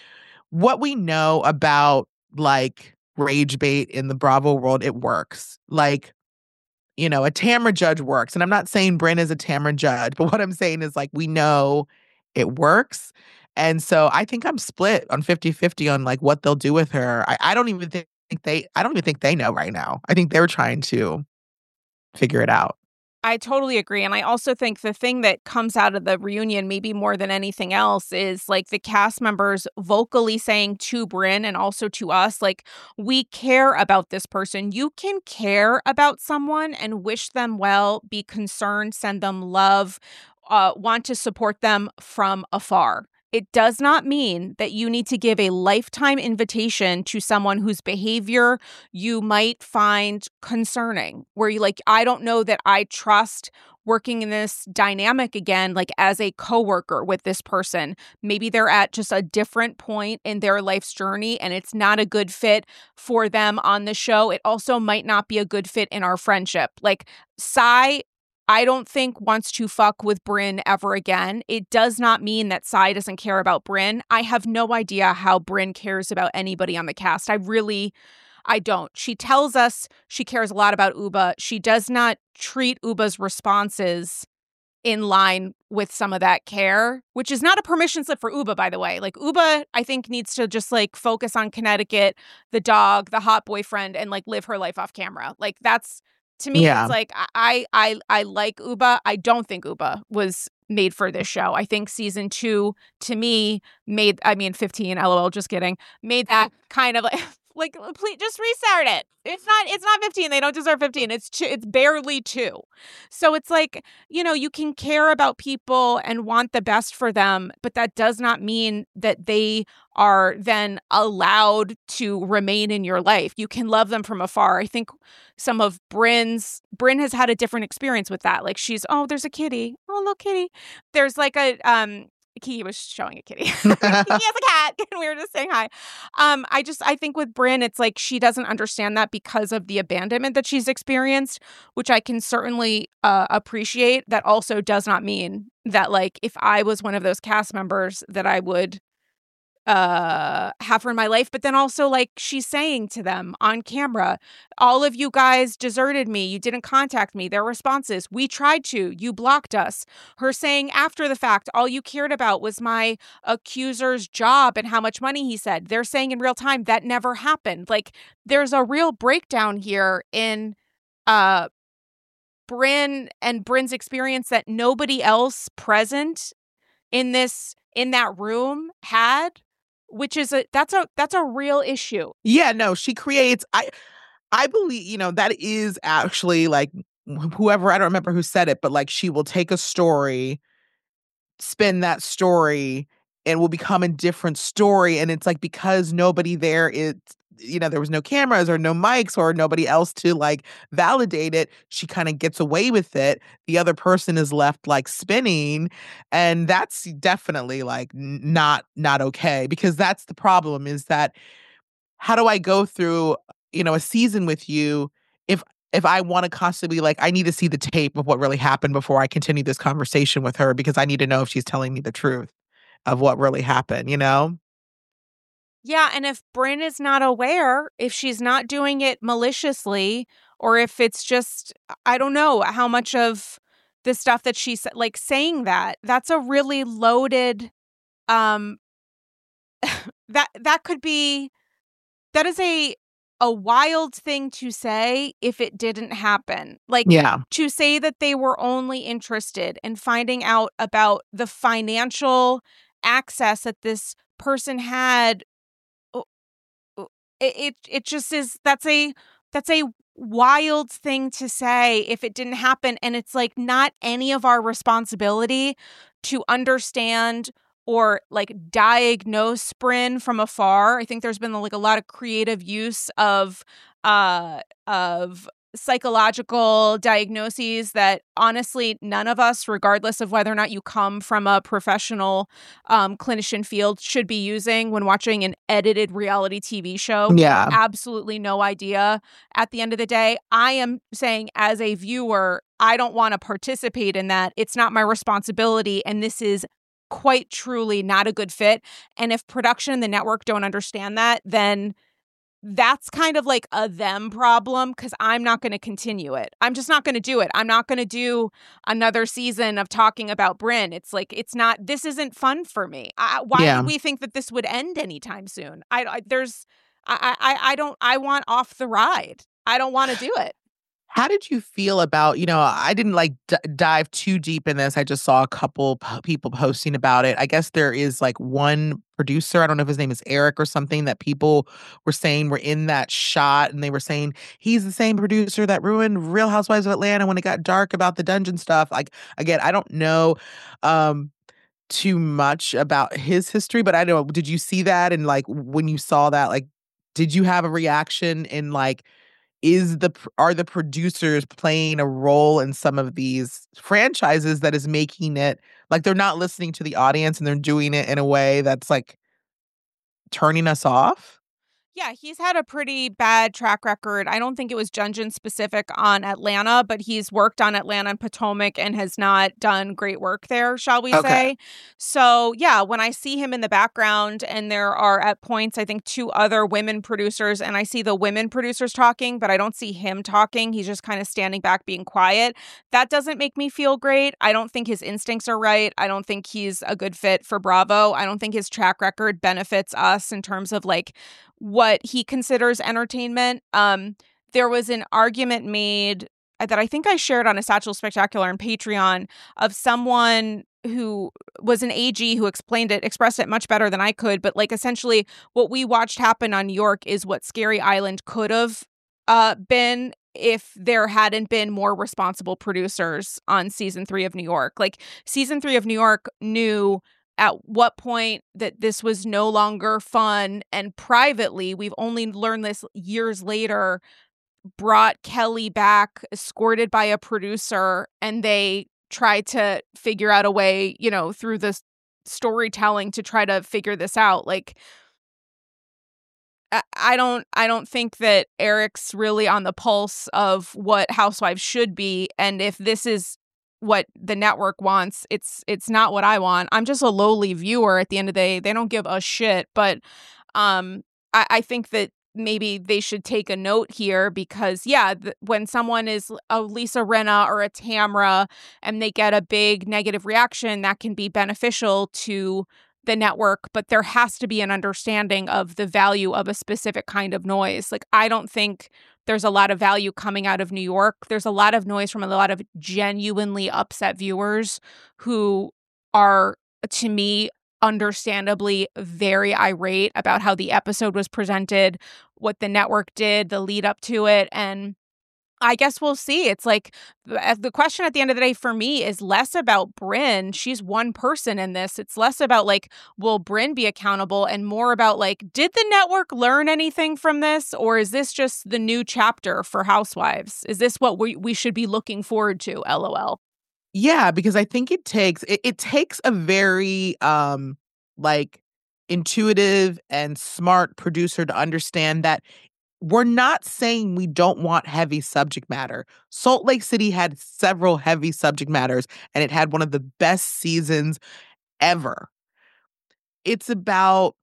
S4: what we know about like rage bait in the Bravo world, it works. Like, you know, a Tamra Judge works. And I'm not saying Brynn is a Tamra Judge, but what I'm saying is like, we know it works. And so I think I'm split on fifty-fifty on like what they'll do with her. I, I don't even think they, I don't even think they know right now. I think they're trying to figure it out.
S3: I totally agree. And I also think the thing that comes out of the reunion, maybe more than anything else, is like the cast members vocally saying to Brynn and also to us, like, we care about this person. You can care about someone and wish them well, be concerned, send them love, uh, want to support them from afar. It does not mean that you need to give a lifetime invitation to someone whose behavior you might find concerning, where you like, I don't know that I trust working in this dynamic again, like as a coworker with this person. Maybe they're at just a different point in their life's journey and it's not a good fit for them on the show. It also might not be a good fit in our friendship. Like Sai, I don't think wants to fuck with Brynn ever again. It does not mean that Sai doesn't care about Brynn. I have no idea how Brynn cares about anybody on the cast. I really, I don't. She tells us she cares a lot about Ubah. She does not treat Ubah's responses in line with some of that care, which is not a permission slip for Ubah, by the way. Like Ubah, I think, needs to just like focus on Connecticut, the dog, the hot boyfriend, and like live her life off camera. Like that's, to me,
S4: Yeah.
S3: it's like, I, I I like Ubah. I don't think Ubah was made for this show. I think season two, to me, made, I mean, fifteen, lol, just kidding, made that kind of like, like, please just restart it. It's not, it's not fifteen. They don't deserve fifteen. It's two, it's barely two. So it's like, you know, you can care about people and want the best for them, but that does not mean that they are then allowed to remain in your life. You can love them from afar. I think some of Brynn's, Brynn has had a different experience with that. Like she's, oh, there's a kitty. Oh, look, kitty. There's like a, um, he was showing a kitty. He has a cat, and we were just saying hi. Um, I just, I think with Brynn, it's like she doesn't understand that because of the abandonment that she's experienced, which I can certainly uh, appreciate. That also does not mean that, like, if I was one of those cast members, that I would uh have her in my life. But then also, like, she's saying to them on camera, all of you guys deserted me, you didn't contact me. Their responses, we tried to, you blocked us. Her saying after the fact, all you cared about was my accuser's job and how much money he said. They're saying in real time that never happened. Like, there's a real breakdown here in uh Brynn and Brynn's experience that nobody else present in this in that room had, which is a that's a that's a real issue.
S4: Yeah, no, she creates, I I believe, you know, that is actually like wh- whoever, I don't remember who said it, but like she will take a story, spin that story, and will become a different story. And it's like, because nobody there is, you know, there was no cameras or no mics or nobody else to like validate it, she kind of gets away with it. The other person is left like spinning. And that's definitely like n- not not okay, because that's the problem, is that how do I go through, you know, a season with you if if I want to constantly be like, I need to see the tape of what really happened before I continue this conversation with her, because I need to know if she's telling me the truth of what really happened, you know?
S3: Yeah, and if Brynn is not aware, if she's not doing it maliciously, or if it's just, I don't know how much of the stuff that she's like saying, that that's a really loaded, um, that that could be, that is a a wild thing to say if it didn't happen. Like,
S4: Yeah.
S3: to say that they were only interested in finding out about the financial access that this person had, it, it it just is, that's a that's a wild thing to say if it didn't happen. And it's like not any of our responsibility to understand or like diagnose Brynn from afar. I think there's been like a lot of creative use of uh of psychological diagnoses that honestly none of us, regardless of whether or not you come from a professional um, clinician field, should be using when watching an edited reality T V show.
S4: Yeah.
S3: Absolutely no idea. At the end of the day, I am saying as a viewer, I don't want to participate in that. It's not my responsibility. And this is quite truly not a good fit. And if production and the network don't understand that, then that's kind of like a them problem, because I'm not going to continue it. I'm just not going to do it. I'm not going to do another season of talking about Brynn. It's like, it's not, this isn't fun for me. I, why
S4: Yeah.
S3: would we think that this would end anytime soon? I, I there's, I, I, I don't, I want off the ride. I don't want to do it.
S4: How did you feel about, you know, I didn't like d- dive too deep in this. I just saw a couple p- people posting about it. I guess there is like one producer, I don't know if his name is Eric or something, that people were saying were in that shot, and they were saying he's the same producer that ruined Real Housewives of Atlanta when it got dark about the dungeon stuff. Like, again, I don't know um, too much about his history, but I know, did you see that? And like, when you saw that, like, did you have a reaction in like, is the pr- are the producers playing a role in some of these franchises that is making it like they're not listening to the audience and they're doing it in a way that's like turning us off?
S3: Yeah, he's had a pretty bad track record. I don't think it was Dungeon specific on Atlanta, but he's worked on Atlanta and Potomac and has not done great work there, shall we
S4: Okay.
S3: say. So, yeah, when I see him in the background and there are at points, I think, two other women producers, and I see the women producers talking, but I don't see him talking. He's just kind of standing back being quiet. That doesn't make me feel great. I don't think his instincts are right. I don't think he's a good fit for Bravo. I don't think his track record benefits us in terms of like what he considers entertainment. Um, there was an argument made that I think I shared on a Satchel Spectacular and Patreon of someone who was an A G who explained it, expressed it much better than I could. But like essentially what we watched happen on New York is what Scary Island could have uh, been if there hadn't been more responsible producers on season three of New York. Like season three of New York knew at what point that this was no longer fun, and privately, we've only learned this years later, brought Kelly back escorted by a producer, and they tried to figure out a way, you know, through this storytelling to try to figure this out. Like, I, I don't I don't think that Eric's really on the pulse of what Housewives should be, and if this is what the network wants, it's it's not what I want. I'm just a lowly viewer at the end of the day. They don't give a shit. But um, I, I think that maybe they should take a note here because, yeah, th- when someone is a Lisa Rinna or a Tamra and they get a big negative reaction, that can be beneficial to the network, but there has to be an understanding of the value of a specific kind of noise. Like, I don't think there's a lot of value coming out of New York. There's a lot of noise from a lot of genuinely upset viewers who are, to me, understandably very irate about how the episode was presented, what the network did, the lead up to it. And I guess we'll see. It's like the question at the end of the day for me is less about Brynn. She's one person in this. It's less about like, will Brynn be accountable, and more about like, did the network learn anything from this, or is this just the new chapter for Housewives? Is this what we we should be looking forward to? L O L.
S4: Yeah, because I think it takes it, it takes a very um like intuitive and smart producer to understand that we're not saying we don't want heavy subject matter. Salt Lake City had several heavy subject matters, and it had one of the best seasons ever. It's about,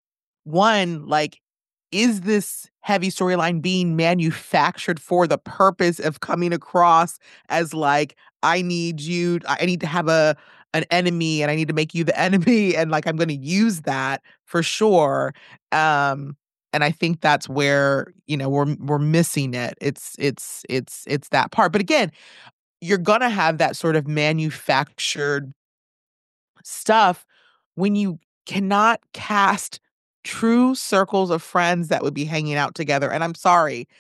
S4: one, like, is this heavy storyline being manufactured for the purpose of coming across as like, I need you, I need to have a an enemy, and I need to make you the enemy, and like I'm going to use that for sure. Um, and I think that's where, you know, we're we're missing it. It's it's it's it's that part. But again, you're going to have that sort of manufactured stuff when you cannot cast true circles of friends that would be hanging out together. And I'm sorry,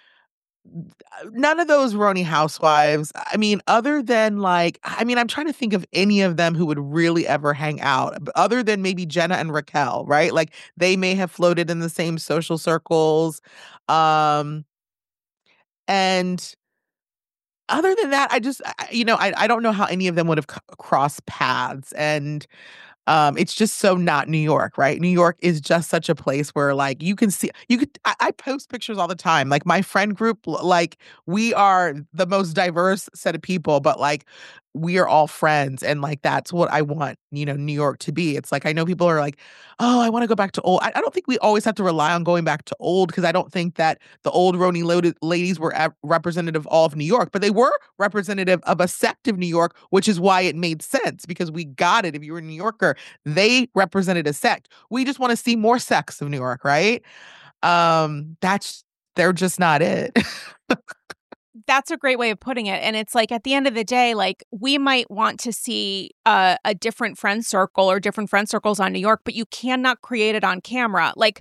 S4: none of those were any housewives. I mean, other than like, I mean, I'm trying to think of any of them who would really ever hang out, b- other than maybe Jenna and Raquel, right? Like they may have floated in the same social circles. Um, And other than that, I just, I, you know, I, I don't know how any of them would have c- crossed paths. And um, it's just so not New York, right? New York is just such a place where, like, you can see, you could, I, I post pictures all the time. Like, my friend group, l- like, we are the most diverse set of people, but like, we are all friends. And like, that's what I want, you know, New York to be. It's like, I know people are like, oh, I want to go back to old. I, I don't think we always have to rely on going back to old because I don't think that the old Roni loaded ladies were a- representative of all of New York, but they were representative of a sect of New York, which is why it made sense because we got it. If you were a New Yorker, they represented a sect. We just want to see more sects of New York, right? Um, that's they're just not it.
S3: That's a great way of putting it. And it's like at the end of the day, like we might want to see uh, a different friend circle or different friend circles on New York, but you cannot create it on camera. Like,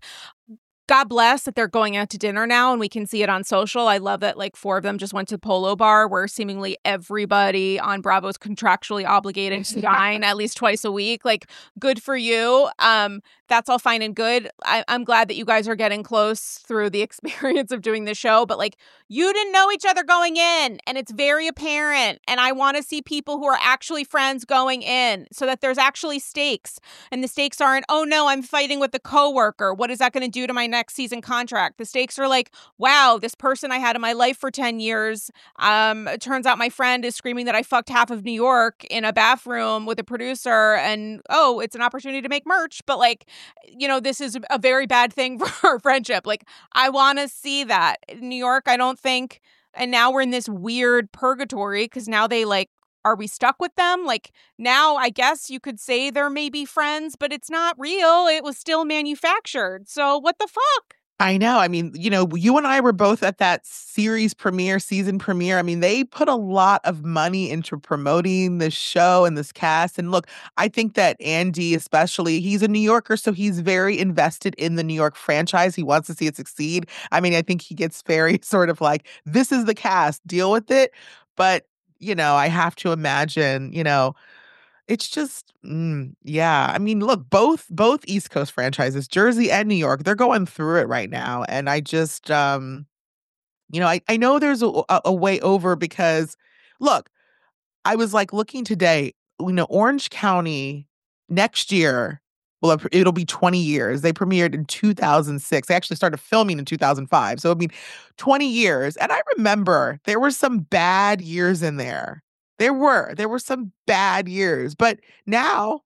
S3: God bless that they're going out to dinner now and we can see it on social. I love that like four of them just went to Polo Bar where seemingly everybody on Bravo is contractually obligated to dine at least twice a week. Like, good for you. Um, that's all fine and good. I- I'm glad that you guys are getting close through the experience of doing the show, but like you didn't know each other going in and it's very apparent. And I want to see people who are actually friends going in so that there's actually stakes. And the stakes aren't, oh no, I'm fighting with the coworker. What is that going to do to my next season contract? The stakes are like, wow, this person I had in my life for ten years. Um, it turns out my friend is screaming that I fucked half of New York in a bathroom with a producer. And oh, it's an opportunity to make merch. But like, you know, this is a very bad thing for our friendship. Like, I want to see that. In New York, I don't think, and now we're in this weird purgatory because now they like, are we stuck with them? Like, now I guess you could say they're maybe friends, but it's not real. It was still manufactured. So what the fuck?
S4: I know. I mean, you know, you and I were both at that series premiere, season premiere. I mean, they put a lot of money into promoting this show and this cast. And look, I think that Andy, especially, he's a New Yorker, so he's very invested in the New York franchise. He wants to see it succeed. I mean, I think he gets very sort of like, this is the cast, deal with it. But, you know, I have to imagine, you know, it's just, mm, yeah. I mean, look, both both East Coast franchises, Jersey and New York, they're going through it right now, and I just, um, you know, I I know there's a, a, a way over because, look, I was like looking today, you know, Orange County next year. Well, it'll be twenty years. They premiered in two thousand six. They actually started filming in two thousand five. So, I mean, twenty years. And I remember there were some bad years in there. There were. There were some bad years. But now,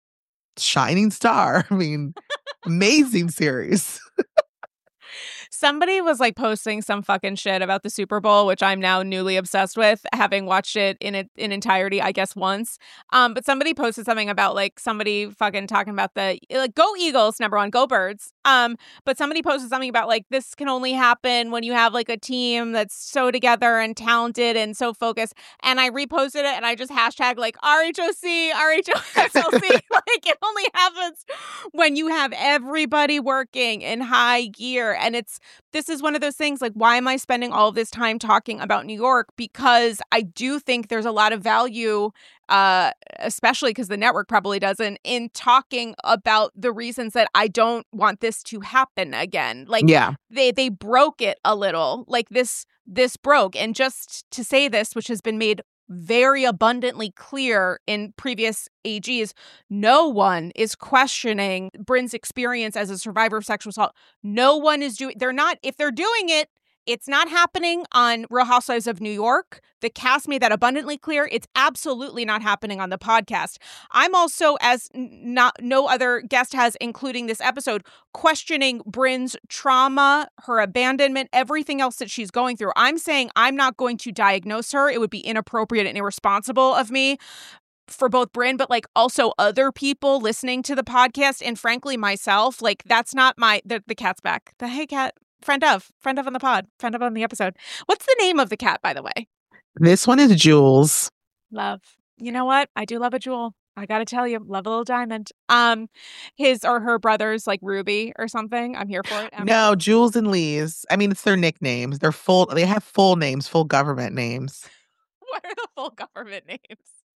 S4: shining star. I mean, amazing series.
S3: Somebody was like posting some fucking shit about the Super Bowl, which I'm now newly obsessed with, having watched it in it in entirety, I guess, once. Um, but somebody posted something about like somebody fucking talking about the like go Eagles, number one, go Birds. Um, but somebody posted something about like this can only happen when you have like a team that's so together and talented and so focused. And I reposted it and I just hashtag like R H O C, R H O S L C. Like it only happens when you have everybody working in high gear. And it's this is one of those things like, why am I spending all of this time talking about New York? Because I do think there's a lot of value, uh, especially because the network probably doesn't, in talking about the reasons that I don't want this to happen again. Like,
S4: Yeah.
S3: they they broke it a little. Like this this broke. And just to say this, which has been made very abundantly clear in previous A Gs, no one is questioning Bryn's experience as a survivor of sexual assault. No one is doing, they're not, if they're doing it, it's not happening on Real Housewives of New York. The cast made that abundantly clear. It's absolutely not happening on the podcast. I'm also, as not no other guest has, including this episode, questioning Bryn's trauma, her abandonment, everything else that she's going through. I'm saying I'm not going to diagnose her. It would be inappropriate and irresponsible of me for both Bryn, but like also other people listening to the podcast, and frankly myself. Like that's not my the, the cat's back. The hey cat. Friend of, friend of on the pod, friend of on the episode. What's the name of the cat, by the way?
S4: This one is Jules.
S3: Love. You know what? I do love a jewel. I gotta tell you, love a little diamond. Um, his or her brother's like Ruby or something. I'm here for it. I'm
S4: No, Jules and Lee's. I mean, it's their nicknames. They're full. They have full names, full government names.
S3: What are the full government names?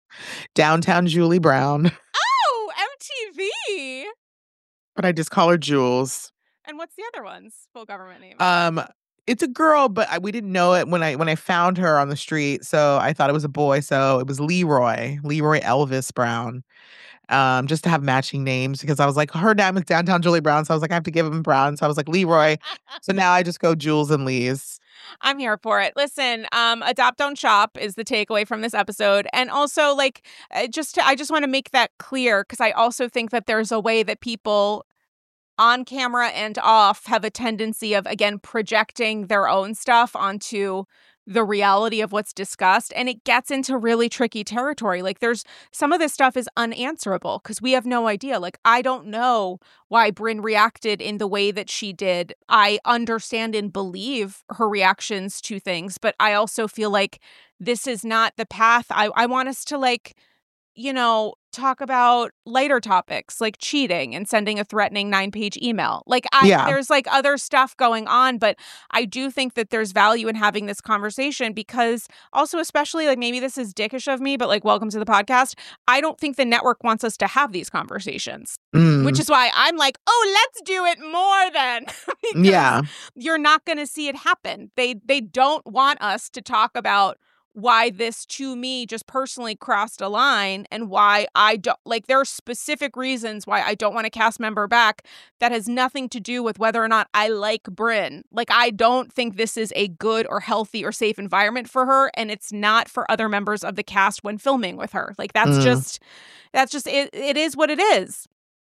S4: Downtown Julie Brown.
S3: Oh, M T V.
S4: But I just call her Jules.
S3: And what's the other one's full government name?
S4: Um, It's a girl, but I, we didn't know it when I when I found her on the street. So I thought it was a boy. So it was Leroy, Leroy Elvis Brown. Um, just to have matching names because I was like, her name is Downtown Julie Brown. So I was like, I have to give him Brown. So I was like, Leroy. So now I just go Jules and Lee's.
S3: I'm here for it. Listen, um, adopt, don't shop is the takeaway from this episode. And also, like, uh, just to, I just want to make that clear because I also think that there's a way that people on camera and off have a tendency of, again, projecting their own stuff onto the reality of what's discussed. And it gets into really tricky territory. Like there's some of this stuff is unanswerable because we have no idea. Like, I don't know why Brynn reacted in the way that she did. I understand and believe her reactions to things, but I also feel like this is not the path. I, I want us to like, you know, talk about lighter topics like cheating and sending a threatening nine-page email. Like, I,
S4: Yeah.
S3: there's like other stuff going on, but I do think that there's value in having this conversation because also, especially like maybe this is dickish of me, but like, welcome to the podcast. I don't think the network wants us to have these conversations,
S4: Mm.
S3: which is why I'm like, oh, let's do it more then. Because
S4: Yeah.
S3: you're not going to see it happen. They they don't want us to talk about why this to me just personally crossed a line and why I don't like there are specific reasons why I don't want a cast member back that has nothing to do with whether or not I like Brynn. Like, I don't think this is a good or healthy or safe environment for her, and it's not for other members of the cast when filming with her. Like, that's
S4: Mm.
S3: just that's just it, it is what it is.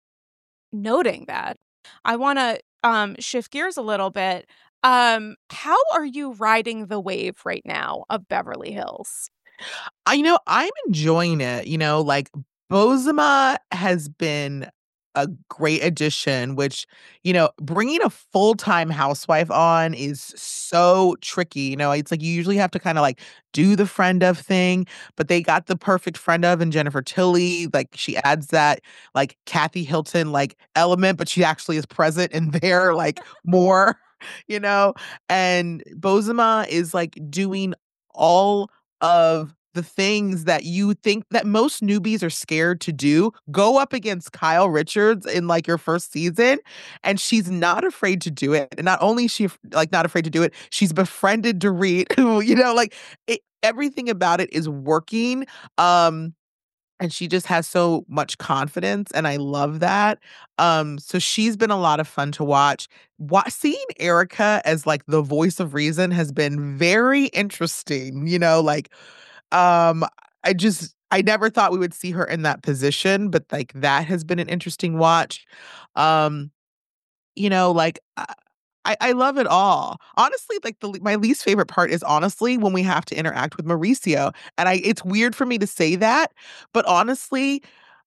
S3: Noting that, I want to um shift gears a little bit. Um, how are you riding the wave right now of Beverly Hills?
S4: I you know, I'm enjoying it. You know, like Bozema has been a great addition, which, you know, bringing a full-time housewife on is so tricky. You know, it's like you usually have to kind of like do the friend of thing, but they got the perfect friend of in Jennifer Tilly. Like she adds that like Kathy Hilton like element, but she actually is present in there like more, you know? And Bozema is like doing all of the things that you think that most newbies are scared to do. Go up against Kyle Richards in like your first season, and she's not afraid to do it. And not only is she like not afraid to do it, she's befriended Dorit, who, you know, like it, everything about it is working. Um, and she just has so much confidence, and I love that. Um, so she's been a lot of fun to watch. Wa- seeing Erica as like the voice of reason has been very interesting. You know, like um, I just I never thought we would see her in that position, but like that has been an interesting watch. Um, you know, like I, I I love it all. Honestly, like the my least favorite part is honestly when we have to interact with Mauricio. And I it's weird for me to say that, but honestly,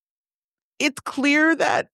S4: it's clear that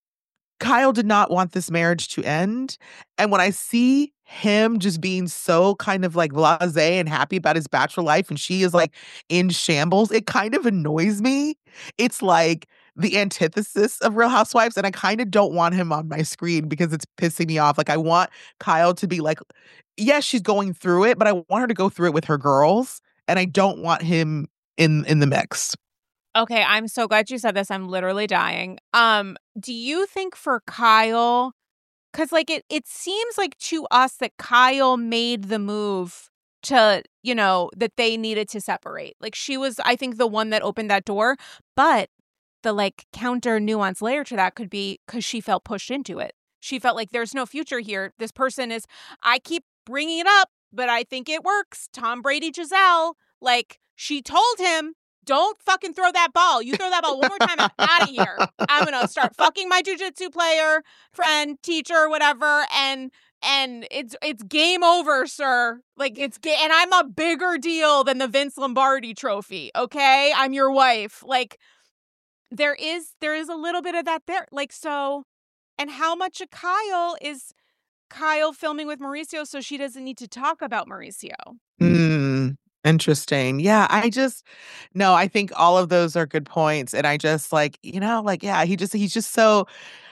S4: Kyle did not want this marriage to end. And when I see him just being so kind of like blasé and happy about his bachelor life and she is like in shambles, it kind of annoys me. It's like the antithesis of Real Housewives. And I kind of don't want him on my screen because it's pissing me off. Like I want Kyle to be like, yes, she's going through it, but I want her to go through it with her girls. And I don't want him in in the mix.
S3: Okay, I'm so glad you said this. I'm literally dying. Um, do you think for Kyle, because like it, it seems like to us that Kyle made the move to, you know, that they needed to separate. Like she was, I think, the one that opened that door. But the like counter nuance layer to that could be because she felt pushed into it. She felt like there's no future here. This person is, I keep bringing it up, but I think it works. Tom Brady, Giselle, like she told him, don't fucking throw that ball. You throw that ball one more time, I'm out of here. I'm going to start fucking my jujitsu player, friend, teacher, whatever. And and it's it's game over, sir. Like it's ga- and I'm a bigger deal than the Vince Lombardi trophy. Okay. I'm your wife. Like there is there is a little bit of that there. Like so. And how much of Kyle is Kyle filming with Mauricio so she doesn't need to talk about Mauricio?
S4: Mm, interesting. Yeah, I just no, I think all of those are good points. And I just like, you know, like, yeah, he just he's just so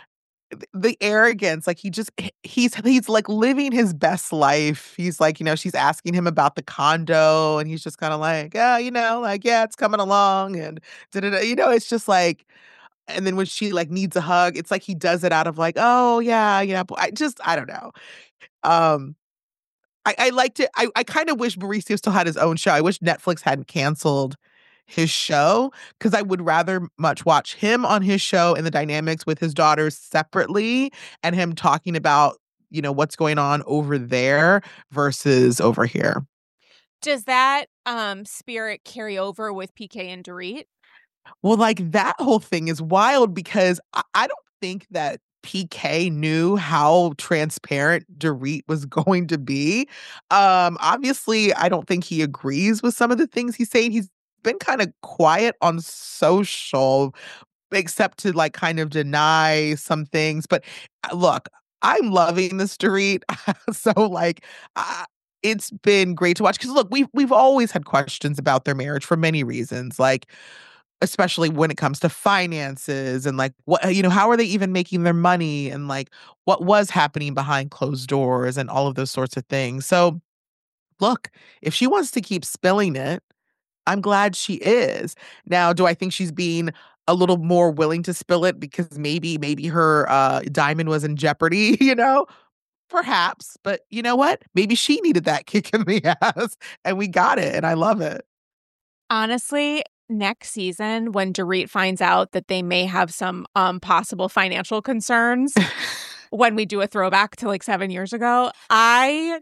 S4: the arrogance, like he just he's he's like living his best life. He's like, you know, she's asking him about the condo, and he's just kind of like, yeah, you know, like, yeah, it's coming along, and da-da-da. You know, it's just like, and then when she like needs a hug, it's like he does it out of like, oh yeah, yeah. But I just I don't know. Um, I, I liked it. I, I kind of wish Mauricio still had his own show. I wish Netflix hadn't canceled his show because I would rather much watch him on his show and the dynamics with his daughters separately and him talking about, you know, what's going on over there versus over here.
S3: Does that um, spirit carry over with P K and Dorit?
S4: Well, like that whole thing is wild because I, I don't think that P K knew how transparent Dorit was going to be. Um, obviously, I don't think he agrees with some of the things he's saying. He's been kind of quiet on social, except to like kind of deny some things. But uh, look, I'm loving this Dorit. So like, uh, it's been great to watch because look, we've we've always had questions about their marriage for many reasons, like especially when it comes to finances and like what you know, how are they even making their money and like what was happening behind closed doors and all of those sorts of things. So look, if she wants to keep spilling it, I'm glad she is. Now, do I think she's being a little more willing to spill it because maybe maybe her uh, diamond was in jeopardy, you know? Perhaps, but you know what? Maybe she needed that kick in the ass and we got it and I love it.
S3: Honestly, next season when Dorit finds out that they may have some um possible financial concerns when we do a throwback to like seven years ago, I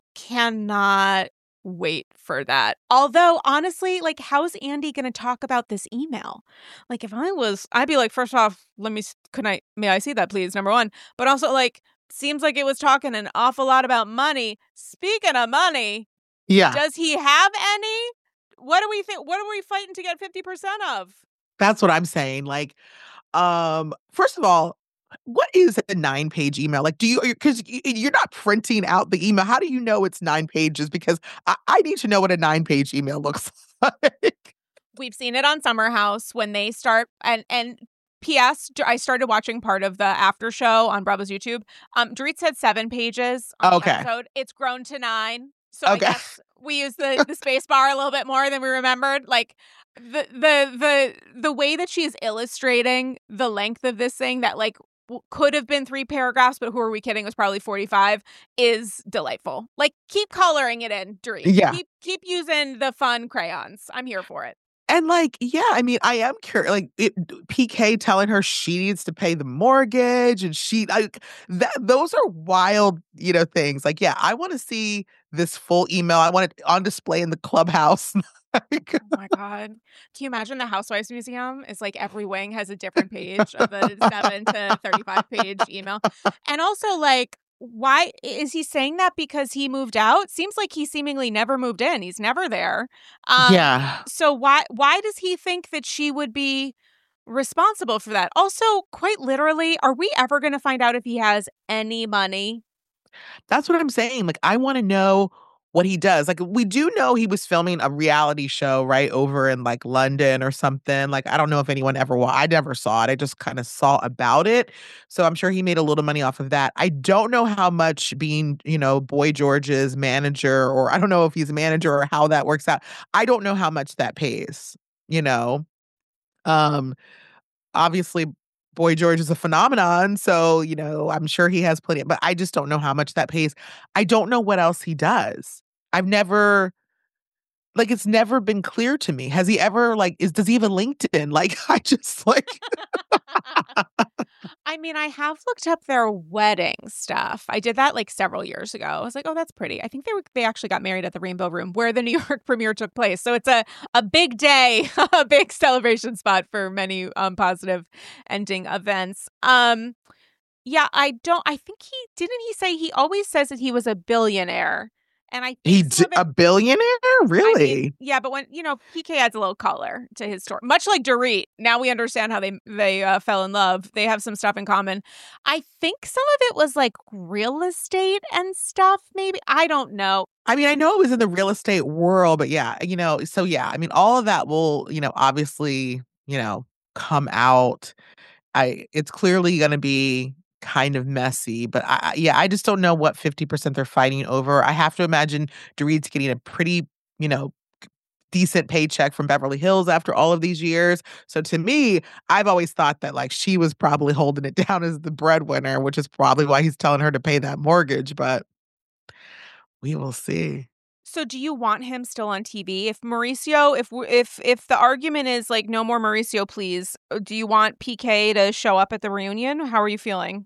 S3: cannot wait for that. Although honestly, like how's Andy going to talk about this email? Like if I was, I'd be like, first off, let me, can I, may I see that please? Number one, but also like, seems like it was talking an awful lot about money. Speaking of money,
S4: Yeah.
S3: does he have any? What do we think? What are we fighting to get fifty percent of?
S4: That's what I'm saying. Like, um, first of all, what is a nine page email? Like, do you, because you're not printing out the email. How do you know it's nine pages? Because I, I need to know what a nine page email looks like.
S3: We've seen it on Summer House when they start and, and P S I started watching part of the after show on Bravo's YouTube. Um, Dorit said seven pages on
S4: Okay.
S3: the episode. It's grown to nine. So
S4: Okay.
S3: I guess we use the, the space bar a little bit more than we remembered. Like the the the the way that she's illustrating the length of this thing that like w- could have been three paragraphs, but who are we kidding? It was probably forty-five. Is delightful. Like keep coloring it in, Dorit.
S4: Yeah.
S3: Keep keep using the fun crayons. I'm here for it.
S4: And like, yeah, I mean, I am curious. Like, it, P K telling her she needs to pay the mortgage, and she like that. Those are wild, you know, things. Like, yeah, I want to see this full email. I want it on display in the clubhouse. Like,
S3: Oh my God. Can you imagine the Housewives Museum is like every wing has a different page of a seven to thirty-five page email. And also like, why is he saying that because he moved out? Seems like he seemingly never moved in. He's never there. Um,
S4: yeah,
S3: So why why does he think that she would be responsible for that? Also, quite literally, are we ever going to find out if he has any money?
S4: that's what I'm saying. Like, I want to know what he does. Like, we do know he was filming a reality show, right, over in like London or something. Like, I don't know if anyone ever wa- I never saw it. I just kind of saw about it. So I'm sure he made a little money off of that. I don't know how much being, you know, Boy George's manager, or I don't know if he's a manager or how that works out. I don't know how much that pays, you know. Um, obviously Boy George is a phenomenon, so, you know, I'm sure he has plenty, but I just don't know how much that pays. I don't know what else he does. I've never like, it's never been clear to me. Has he ever, like is does he have a LinkedIn? Like, I just, like
S3: I mean, I have looked up their wedding stuff. I did that like several years ago. I was like, oh, that's pretty. I think they were, they actually got married at the Rainbow Room where the New York premiere took place. So it's a, a big day, a big celebration spot for many um, positive ending events. Um, yeah, I don't, I think he, didn't he say, he always says that he was a billionaire. And I think
S4: he
S3: some
S4: d-
S3: of it-
S4: a billionaire?
S3: I
S4: Really?
S3: mean, yeah, but when you know P K adds a little color to his story, much like Dorit. Now we understand how they they uh, fell in love. They have some stuff in common. I think some of it was like real estate and stuff. Maybe I don't know.
S4: I mean, I know it was in the real estate world, but yeah, you know, so yeah, I mean, all of that will, you know, obviously, you know, come out. I it's clearly going to be kind of messy, but I, I- yeah, I just don't know what fifty percent they're fighting over. I have to imagine Dorit's getting a pretty, you know, decent paycheck from Beverly Hills after all of these years. So to me, I've always thought that like she was probably holding it down as the breadwinner, which is probably why he's telling her to pay that mortgage, but We will see.
S3: So do you want him still on T V? If Mauricio, if if if the argument is like no more Mauricio, please, do you want P K to show up at the reunion? How are you feeling?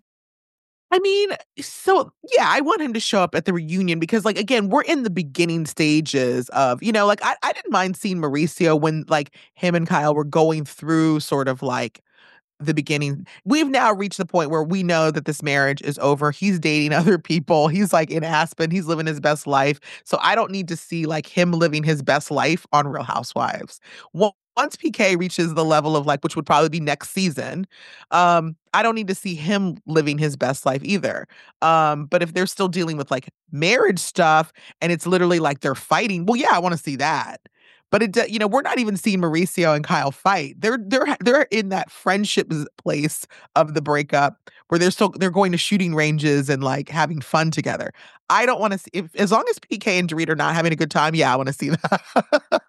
S4: I mean, so yeah, I want him to show up at the reunion because, like, again, we're in the beginning stages of, you know, like I, I didn't mind seeing Mauricio when like him and Kyle were going through sort of like the beginning. We've now reached the point where we know that this marriage is over. He's dating other people. He's like in Aspen. He's living his best life. So I don't need to see like him living his best life on Real Housewives. Well, once P K reaches the level of like, which would probably be next season, um, I don't need to see him living his best life either. Um, but if they're still dealing with like marriage stuff and it's literally like they're fighting, well, yeah, I want to see that. But it, you know, we're not even seeing Mauricio and Kyle fight. They're they're they're in that friendship place of the breakup where they're still they're going to shooting ranges and like having fun together. I don't want to see if as long as P K and Dorit are not having a good time. Yeah, I want to see that.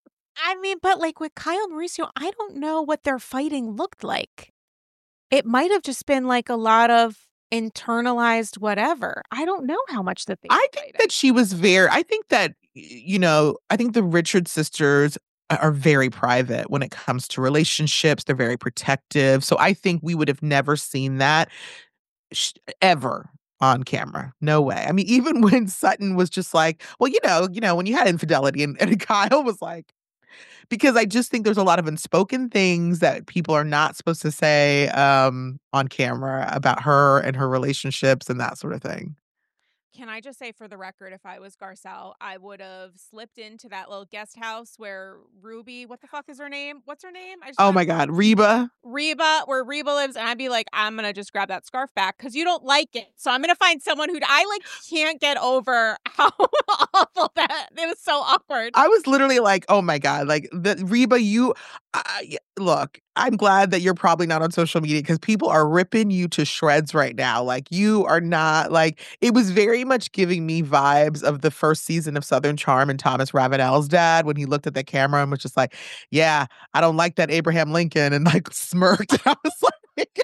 S3: I mean, but like with Kyle and Mauricio, I don't know what their fighting looked like. It might have just been like a lot of internalized whatever. I don't know how much that they
S4: I think
S3: fighting.
S4: that she was very, I think that, you know, I think the Richards sisters are very private when it comes to relationships. They're very protective. So I think we would have never seen that sh- ever on camera. No way. I mean, even when Sutton was just like, well, you know, you know, when you had infidelity and, and Kyle was like, because I just think there's a lot of unspoken things that people are not supposed to say um, on camera about her and her relationships and that sort of thing.
S3: Can I just say for the record, if I was Garcelle, I would have slipped into that little guest house where Ruby, what the fuck is her name? What's her name? I just
S4: Oh
S3: want-
S4: my God, Reba.
S3: Reba, where Reba lives, and I'd be like, I'm gonna just grab that scarf back because you don't like it. So I'm gonna find someone who I like can't get over how awful that it was. So awkward.
S4: I was literally like, oh my God, like the Reba, you uh, look, I'm glad that you're probably not on social media because people are ripping you to shreds right now. Like you are not like, it was very much giving me vibes of the first season of Southern Charm and Thomas Ravenel's dad when he looked at the camera and was just like, yeah, I don't like that Abraham Lincoln, and like smirked. And I was like,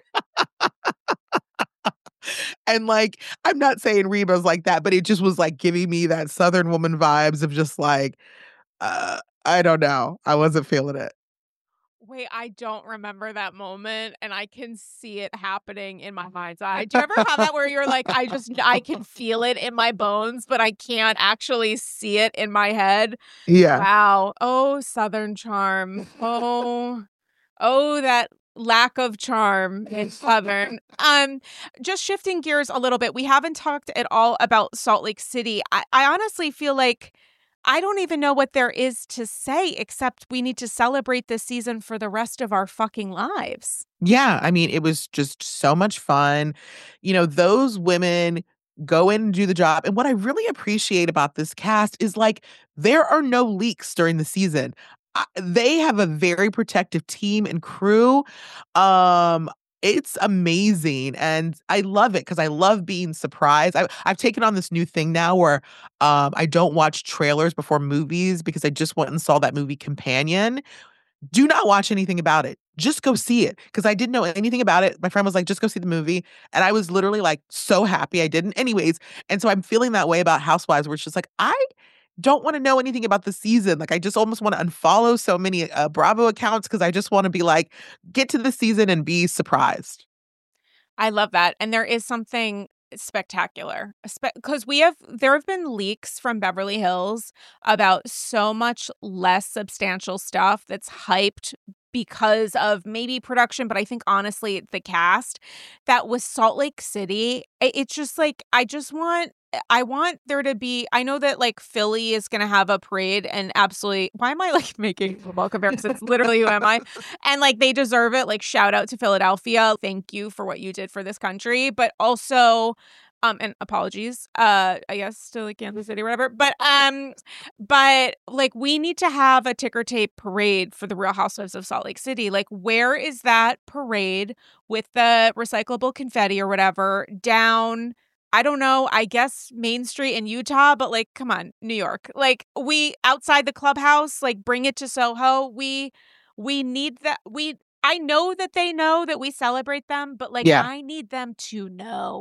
S4: and like, I'm not saying Reba's like that, but it just was like giving me that Southern woman vibes of just like, uh, I don't know. I wasn't feeling it.
S3: Wait, I don't remember that moment, and I can see it happening in my mind's eye. Do you ever have that where you're like, I just, I can feel it in my bones, but I can't actually see it in my head?
S4: Yeah.
S3: Wow. Oh, Southern Charm. Oh, oh, that lack of charm in Southern. Um, just shifting gears a little bit, we haven't talked at all about Salt Lake City. I, I honestly feel like I don't even know what there is to say except we need to celebrate this season for the rest of our fucking lives.
S4: Yeah. I mean, it was just so much fun. You know, those women go in and do the job. And what I really appreciate about this cast is like, there are no leaks during the season. Uh, they have a very protective team and crew. Um, It's amazing. And I love it because I love being surprised. I, I've taken on this new thing now where um, I don't watch trailers before movies because I just went and saw that movie Companion. Do not watch anything about it. Just go see it because I didn't know anything about it. My friend was like, just go see the movie. And I was literally like so happy I didn't. Anyways. And so I'm feeling that way about Housewives where it's just like, I don't want to know anything about the season. Like, I just almost want to unfollow so many uh, Bravo accounts because I just want to be like, get to the season and be surprised.
S3: I love that. And there is something spectacular because we have, there have been leaks from Beverly Hills about so much less substantial stuff that's hyped because of maybe production, but I think honestly the cast that was Salt Lake City. It's just like, I just want, I want there to be, I know that like Philly is going to have a parade and absolutely, why am I like making football comparisons? It's literally who am I? And like they deserve it. Like shout out to Philadelphia. Thank you for what you did for this country. But also, um, and apologies, uh, I guess to like Kansas City or whatever. But um, but like we need to have a ticker tape parade for the Real Housewives of Salt Lake City. Like where is that parade with the recyclable confetti or whatever down? I don't know, I guess Main Street in Utah, but like, come on, New York. Like we outside the clubhouse, like bring it to Soho. We we need that. We I know that they know that we celebrate them, but like
S4: Yeah.
S3: I need them to know.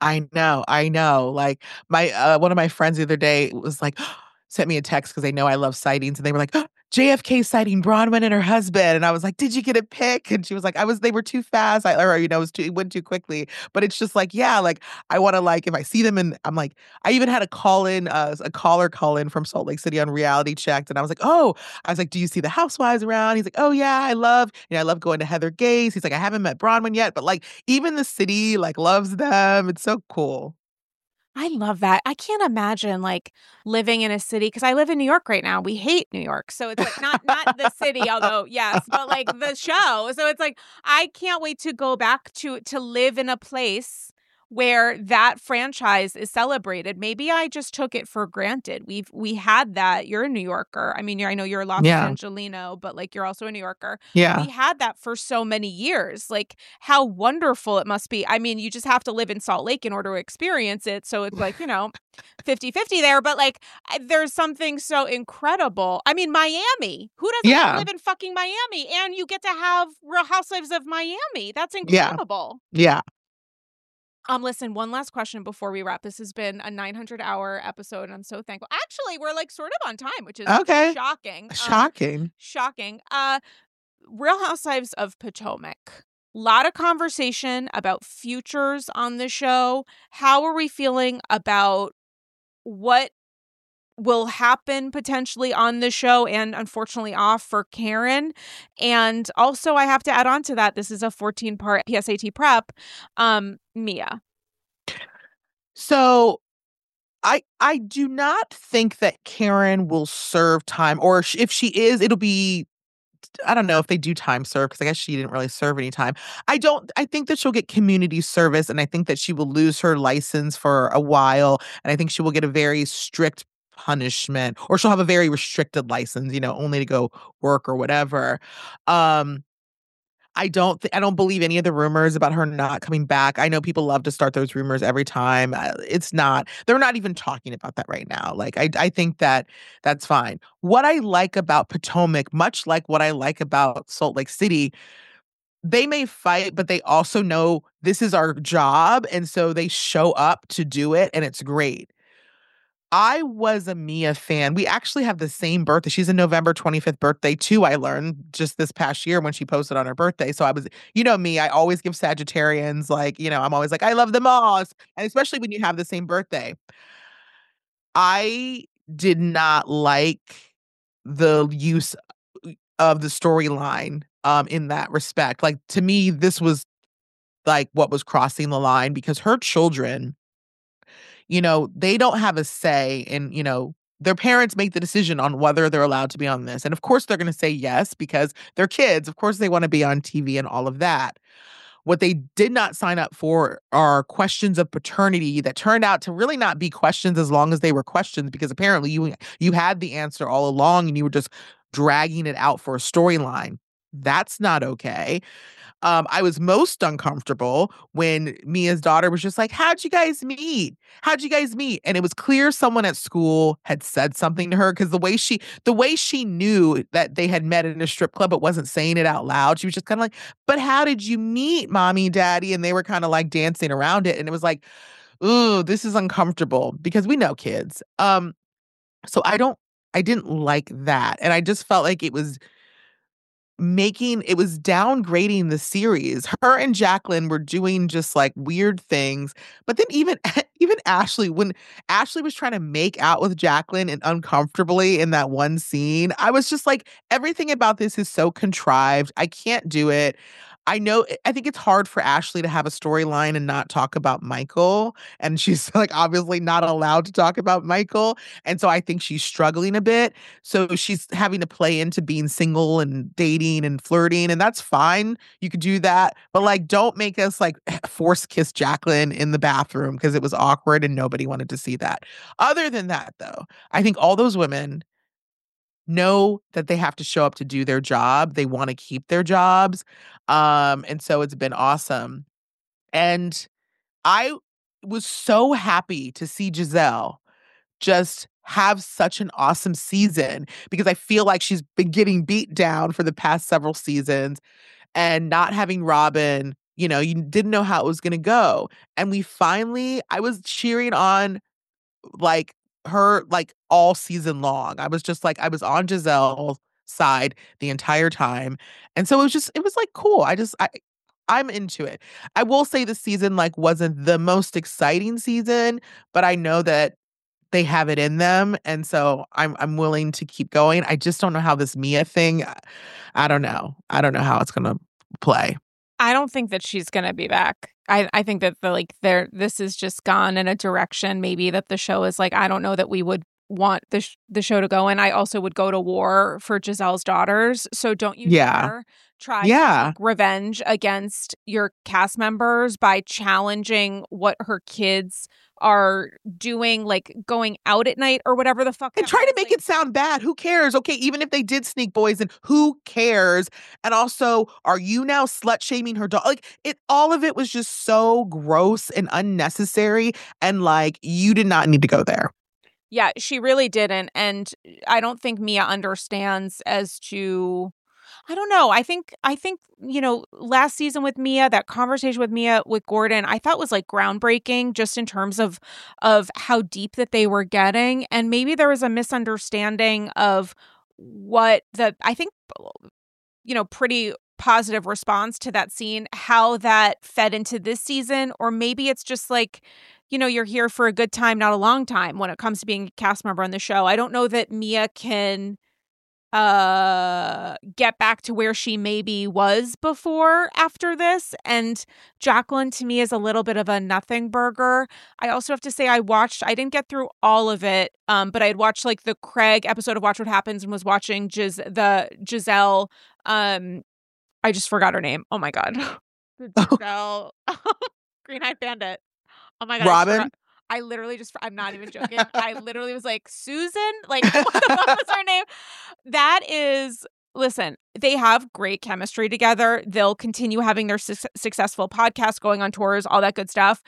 S4: I know, I know. Like my uh, one of my friends the other day was like, sent me a text because they know I love sightings, and they were like, J F K sighting Bronwyn and her husband, and I was like, did you get a pic? And she was like, I was, they were too fast, I, or you know, it was too, it went too quickly. But it's just like, yeah, like I want to like if I see them, and I'm like, I even had a call in, uh, a caller call in from Salt Lake City on Reality Checked, and I was like, oh, I was like, do you see the housewives around? He's like, oh yeah, I love, you know, I love going to Heather Gay's. He's like, I haven't met Bronwyn yet, but like even the city like loves them. It's so cool.
S3: I love that. I can't imagine like living in a city because I live in New York right now. We hate New York. So it's like not not the city, although yes, but like the show. So it's like I can't wait to go back to to live in a place where that franchise is celebrated. Maybe I just took it for granted. We've we had that. You're a New Yorker. I mean, you're, I know you're a Los
S4: Yeah.
S3: Angelino, but like you're also a New Yorker.
S4: Yeah.
S3: We had that for so many years. Like how wonderful it must be. I mean, you just have to live in Salt Lake in order to experience it. So it's like, you know, fifty-fifty there. But like I- there's something so incredible. I mean, Miami. Who doesn't want
S4: Yeah.
S3: to live in fucking Miami? And you get to have Real Housewives of Miami. That's
S4: Yeah.
S3: incredible.
S4: Yeah.
S3: Um, listen, one last question before we wrap. This has been a nine hundred hour episode, and I'm so thankful. Actually, we're like sort of on time, which is
S4: Okay.
S3: shocking. Um,
S4: Shocking.
S3: shocking. Uh, Real Housewives of Potomac. Lot of conversation about futures on the show. How are we feeling about what will happen potentially on the show and unfortunately off for Karen? And also, I have to add on to that, this is a fourteen part P S A T prep. Um, Mia.
S4: So I I do not think that Karen will serve time, or sh- if she is, it'll be, I don't know if they do time serve because I guess she didn't really serve any time. I don't I think that she'll get community service, and I think that she will lose her license for a while, and I think she will get a very strict punishment, or she'll have a very restricted license, you know, only to go work or whatever. Um I don't th- I don't believe any of the rumors about her not coming back. I know people love to start those rumors every time. Uh, it's not. They're not even talking about that right now. Like I I think that that's fine. What I like about Potomac, much like what I like about Salt Lake City, they may fight, but they also know this is our job, and so they show up to do it, and it's great. I was a Mia fan. We actually have the same birthday. She's a November twenty-fifth birthday too, I learned just this past year when she posted on her birthday. So I was, you know me, I always give Sagittarians, like, you know, I'm always like, I love them all. And especially when you have the same birthday. I did not like the use of the storyline um in that respect. Like to me, this was like what was crossing the line because her children, you know, they don't have a say in, you know, their parents make the decision on whether they're allowed to be on this. And of course, they're going to say yes because they're kids. Of course, they want to be on T V and all of that. What they did not sign up for are questions of paternity that turned out to really not be questions as long as they were questions, because apparently you you had the answer all along and you were just dragging it out for a storyline. That's not okay. Um, I was most uncomfortable when Mia's daughter was just like, how'd you guys meet? How'd you guys meet? And it was clear someone at school had said something to her because the way she the way she knew that they had met in a strip club but wasn't saying it out loud. She was just kind of like, but how did you meet, mommy, daddy? And they were kind of like dancing around it. And it was like, ooh, this is uncomfortable because we know kids. Um, so I don't I didn't like that. And I just felt like it was making it was downgrading the series. Her and Jacqueline were doing just like weird things. But then even even Ashley, when Ashley was trying to make out with Jacqueline and uncomfortably in that one scene, I was just like, everything about this is so contrived. I can't do it. I know I think it's hard for Ashley to have a storyline and not talk about Michael. And she's like obviously not allowed to talk about Michael. And so I think she's struggling a bit. So she's having to play into being single and dating and flirting, and that's fine. You could do that. But like, don't make us like force kiss Jacqueline in the bathroom because it was awkward and nobody wanted to see that. Other than that, though, I think all those women know that they have to show up to do their job. They want to keep their jobs. Um, and so it's been awesome. And I was so happy to see Giselle just have such an awesome season because I feel like she's been getting beat down for the past several seasons, and not having Robin you know, you didn't know how it was going to go. And we finally, I was cheering on like her like all season long. I was just like, I was on Giselle's side the entire time. And so it was just, it was like cool. I just, I, I'm into it. I will say the season like wasn't the most exciting season, but I know that they have it in them. And so I'm I'm willing to keep going. I just don't know how this Mia thing, I don't know. I don't know how it's going to play.
S3: I don't think that she's going to be back. I, I think that the like there this is just gone in a direction maybe that the show is like, I don't know that we would want the sh- the show to go in. I also would go to war for Giselle's daughters. So don't you
S4: Yeah.
S3: dare try
S4: Yeah.
S3: to take revenge against your cast members by challenging what her kids are doing, like going out at night or whatever the fuck.
S4: And
S3: that
S4: try to
S3: was,
S4: make
S3: like-
S4: it sound bad. Who cares? Okay, even if they did sneak boys in, who cares? And also, are you now slut shaming her dog? Like it, all of it was just so gross and unnecessary. And like, you did not need to go there.
S3: Yeah, she really didn't. And I don't think Mia understands as to, I don't know. I think, I think, you know, last season with Mia, that conversation with Mia with Gordon, I thought was like groundbreaking just in terms of, of how deep that they were getting. And maybe there was a misunderstanding of what the, I think, you know, pretty positive response to that scene, how that fed into this season. Or maybe it's just like, you know, you're here for a good time, not a long time when it comes to being a cast member on the show. I don't know that Mia can uh get back to where she maybe was before after this. And Jacqueline to me is a little bit of a nothing burger. I also have to say I watched, I didn't get through all of it, um, but I had watched like the Craig episode of Watch What Happens and was watching Gis- the Giselle, um, I just forgot her name. Oh my God. The Giselle, Green Eyed Bandit. Oh my God.
S4: Robin?
S3: I, I literally just, I'm not even joking. I literally was like, Susan? Like, what the fuck was her name? That is, listen, they have great chemistry together. They'll continue having their su- successful podcast, going on tours, all that good stuff.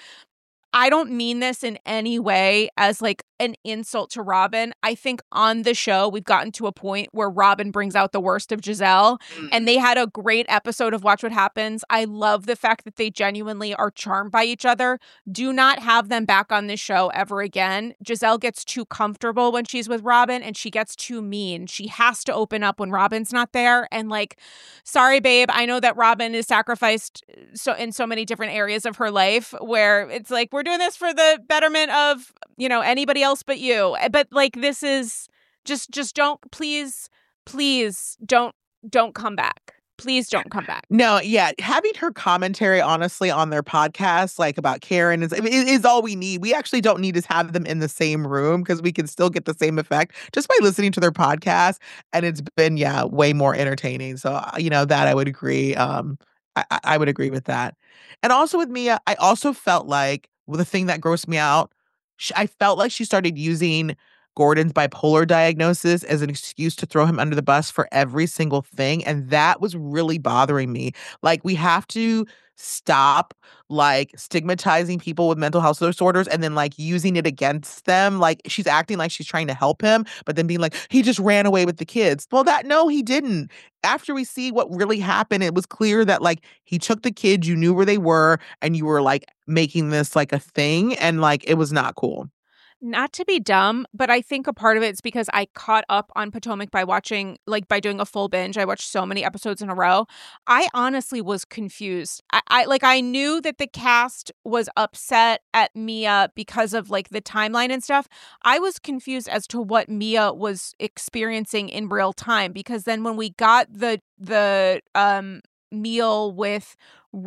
S3: I don't mean this in any way as like an insult to Robin. I think on the show, we've gotten to a point where Robin brings out the worst of Giselle, mm. and they had a great episode of Watch What Happens. I love the fact that they genuinely are charmed by each other. Do not have them back on this show ever again. Giselle gets too comfortable when she's with Robin, and she gets too mean. She has to open up when Robin's not there. And like, sorry, babe, I know that Robin is sacrificed so in so many different areas of her life where it's like, we're doing this for the betterment of, you know, anybody else but you. But like, this is just, just don't, please, please don't, don't come back. Please don't come back.
S4: No, yeah. Having her commentary, honestly, on their podcast, like about Karen, is, is all we need. We actually don't need to have them in the same room because we can still get the same effect just by listening to their podcast. And it's been, yeah, way more entertaining. So, you know, that I would agree. Um, I, I would agree with that. And also with Mia, I also felt like, well, the thing that grossed me out, she, I felt like she started using Gordon's bipolar diagnosis as an excuse to throw him under the bus for every single thing. And that was really bothering me. Like, we have to stop like stigmatizing people with mental health disorders and then like using it against them. Like, she's acting like she's trying to help him, but then being like, he just ran away with the kids. Well, that, no, he didn't. After we see what really happened, it was clear that like he took the kids, you knew where they were, and you were like making this like a thing, and like it was not cool.
S3: Not to be dumb, but I think a part of it's because I caught up on Potomac by watching, like by doing a full binge. I watched so many episodes in a row. I honestly was confused. I, I like, I knew that the cast was upset at Mia because of like the timeline and stuff. I was confused as to what Mia was experiencing in real time, because then when we got the, the, um, meal with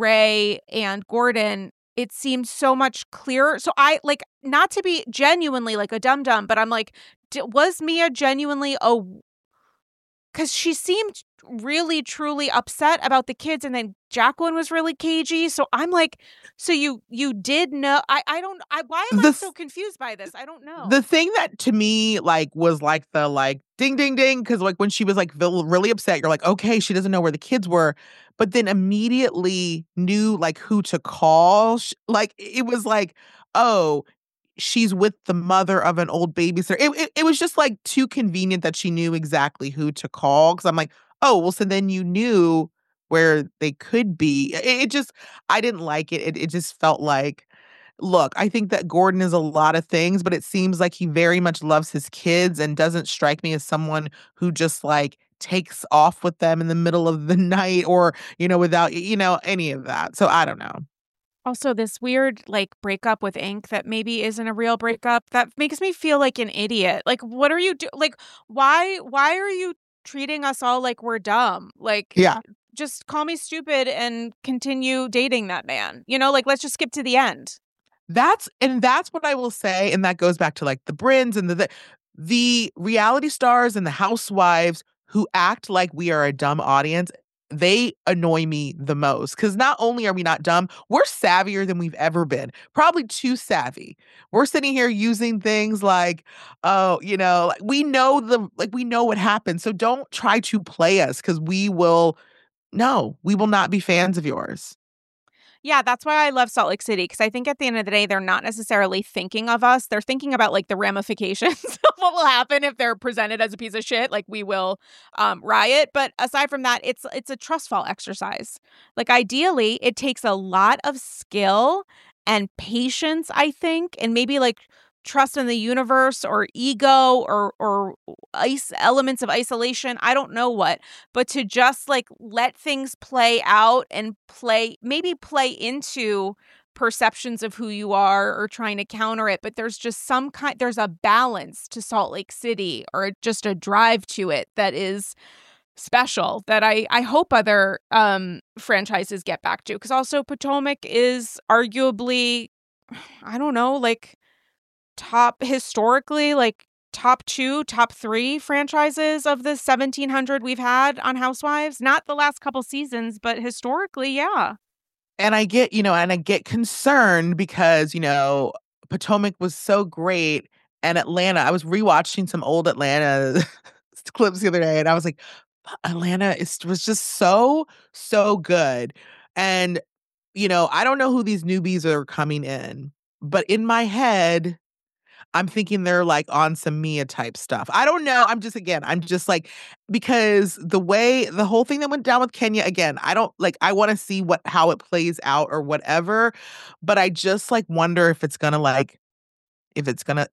S3: Ray and Gordon, it seemed so much clearer. So I like, not to be genuinely like a dum-dum, but I'm like, d- was Mia genuinely a, because she seemed really, truly upset about the kids, and then Jacqueline was really cagey. So I'm like, so you you did know? I I don't. I why am
S4: the,
S3: I so confused by this? I don't know.
S4: The thing that to me like was like the like ding ding ding, because like when she was like really upset, you're like, okay, she doesn't know where the kids were, but then immediately knew like who to call. Like it was like, oh, she's with the mother of an old babysitter. It, it, it was just like too convenient that she knew exactly who to call. Because I'm like, oh, well, so then you knew where they could be. It, it just, I didn't like it. it. It just felt like, look, I think that Gordon is a lot of things, but it seems like he very much loves his kids and doesn't strike me as someone who just like takes off with them in the middle of the night or, you know, without, you know, any of that. So I don't know.
S3: Also, this weird like breakup with Ink that maybe isn't a real breakup that makes me feel like an idiot. Like, what are you do? Like, why? Why are you treating us all like we're dumb? Like,
S4: yeah,
S3: just call me stupid and continue dating that man. You know, like let's just skip to the end.
S4: That's and that's what I will say, and that goes back to like the Bryns and the the, the reality stars and the housewives who act like we are a dumb audience. They annoy me the most because not only are we not dumb, we're savvier than we've ever been. Probably too savvy. We're sitting here using things like, oh, you know, like we know the like we know what happened. So don't try to play us because we will. No, we will not be fans of yours.
S3: Yeah, that's why I love Salt Lake City, because I think at the end of the day, they're not necessarily thinking of us. They're thinking about like the ramifications of what will happen if they're presented as a piece of shit. Like we will um, riot. But aside from that, it's it's a trust fall exercise. Like ideally, it takes a lot of skill and patience, I think, and maybe like trust in the universe or ego or or ice elements of isolation. I don't know what, but to just like let things play out and play, maybe play into perceptions of who you are or trying to counter it. But there's just some kind, there's a balance to Salt Lake City or just a drive to it that is special that I, I hope other um, franchises get back to. Because also Potomac is arguably, I don't know, like, top historically, like top two, top three franchises of the seventeen hundred we've had on Housewives. Not the last couple seasons, but historically, yeah.
S4: And I get, you know, and I get concerned because, you know, Potomac was so great and Atlanta, I was rewatching some old Atlanta clips the other day and I was like, Atlanta is, was just so, so good. And, you know, I don't know who these newbies are coming in, but in my head, I'm thinking they're like on some Mia type stuff. I don't know. I'm just, again, I'm just like, because the way the whole thing that went down with Kenya, again, I don't like, I want to see what, how it plays out or whatever. But I just like wonder if it's going to like, if it's going to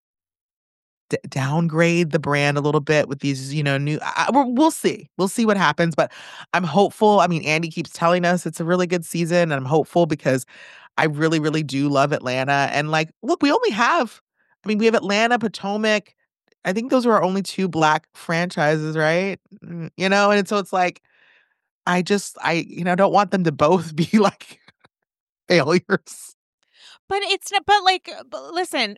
S4: d- downgrade the brand a little bit with these, you know, new, I, we'll, we'll see. We'll see what happens. But I'm hopeful. I mean, Andy keeps telling us it's a really good season. And I'm hopeful because I really, really do love Atlanta. And like, look, we only have, I mean, we have Atlanta, Potomac. I think those are our only two Black franchises, right? You know, and so it's like, I just, I, you know, don't want them to both be like failures.
S3: But it's not, but like, but listen,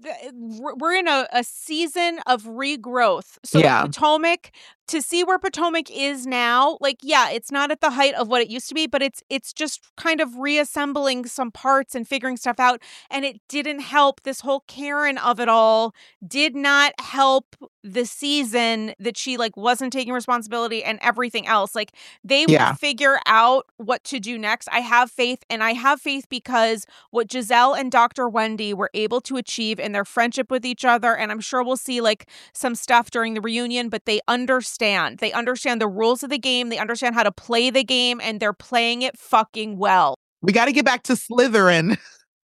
S3: we're in a, a season of regrowth. So
S4: Yeah.
S3: like Potomac, to see where Potomac is now, like, yeah, it's not at the height of what it used to be, but it's it's just kind of reassembling some parts and figuring stuff out. And it didn't help. This whole Karen of it all did not help the season that she like wasn't taking responsibility and everything else. Like they
S4: Yeah.
S3: will figure out what to do next. I have faith, and I have faith because what Giselle and Doctor Wendy were able to achieve in their friendship with each other, and I'm sure we'll see like some stuff during the reunion, but they understand. They understand the rules of the game. They understand how to play the game, and they're playing it fucking well.
S4: We got to get back to Slytherin.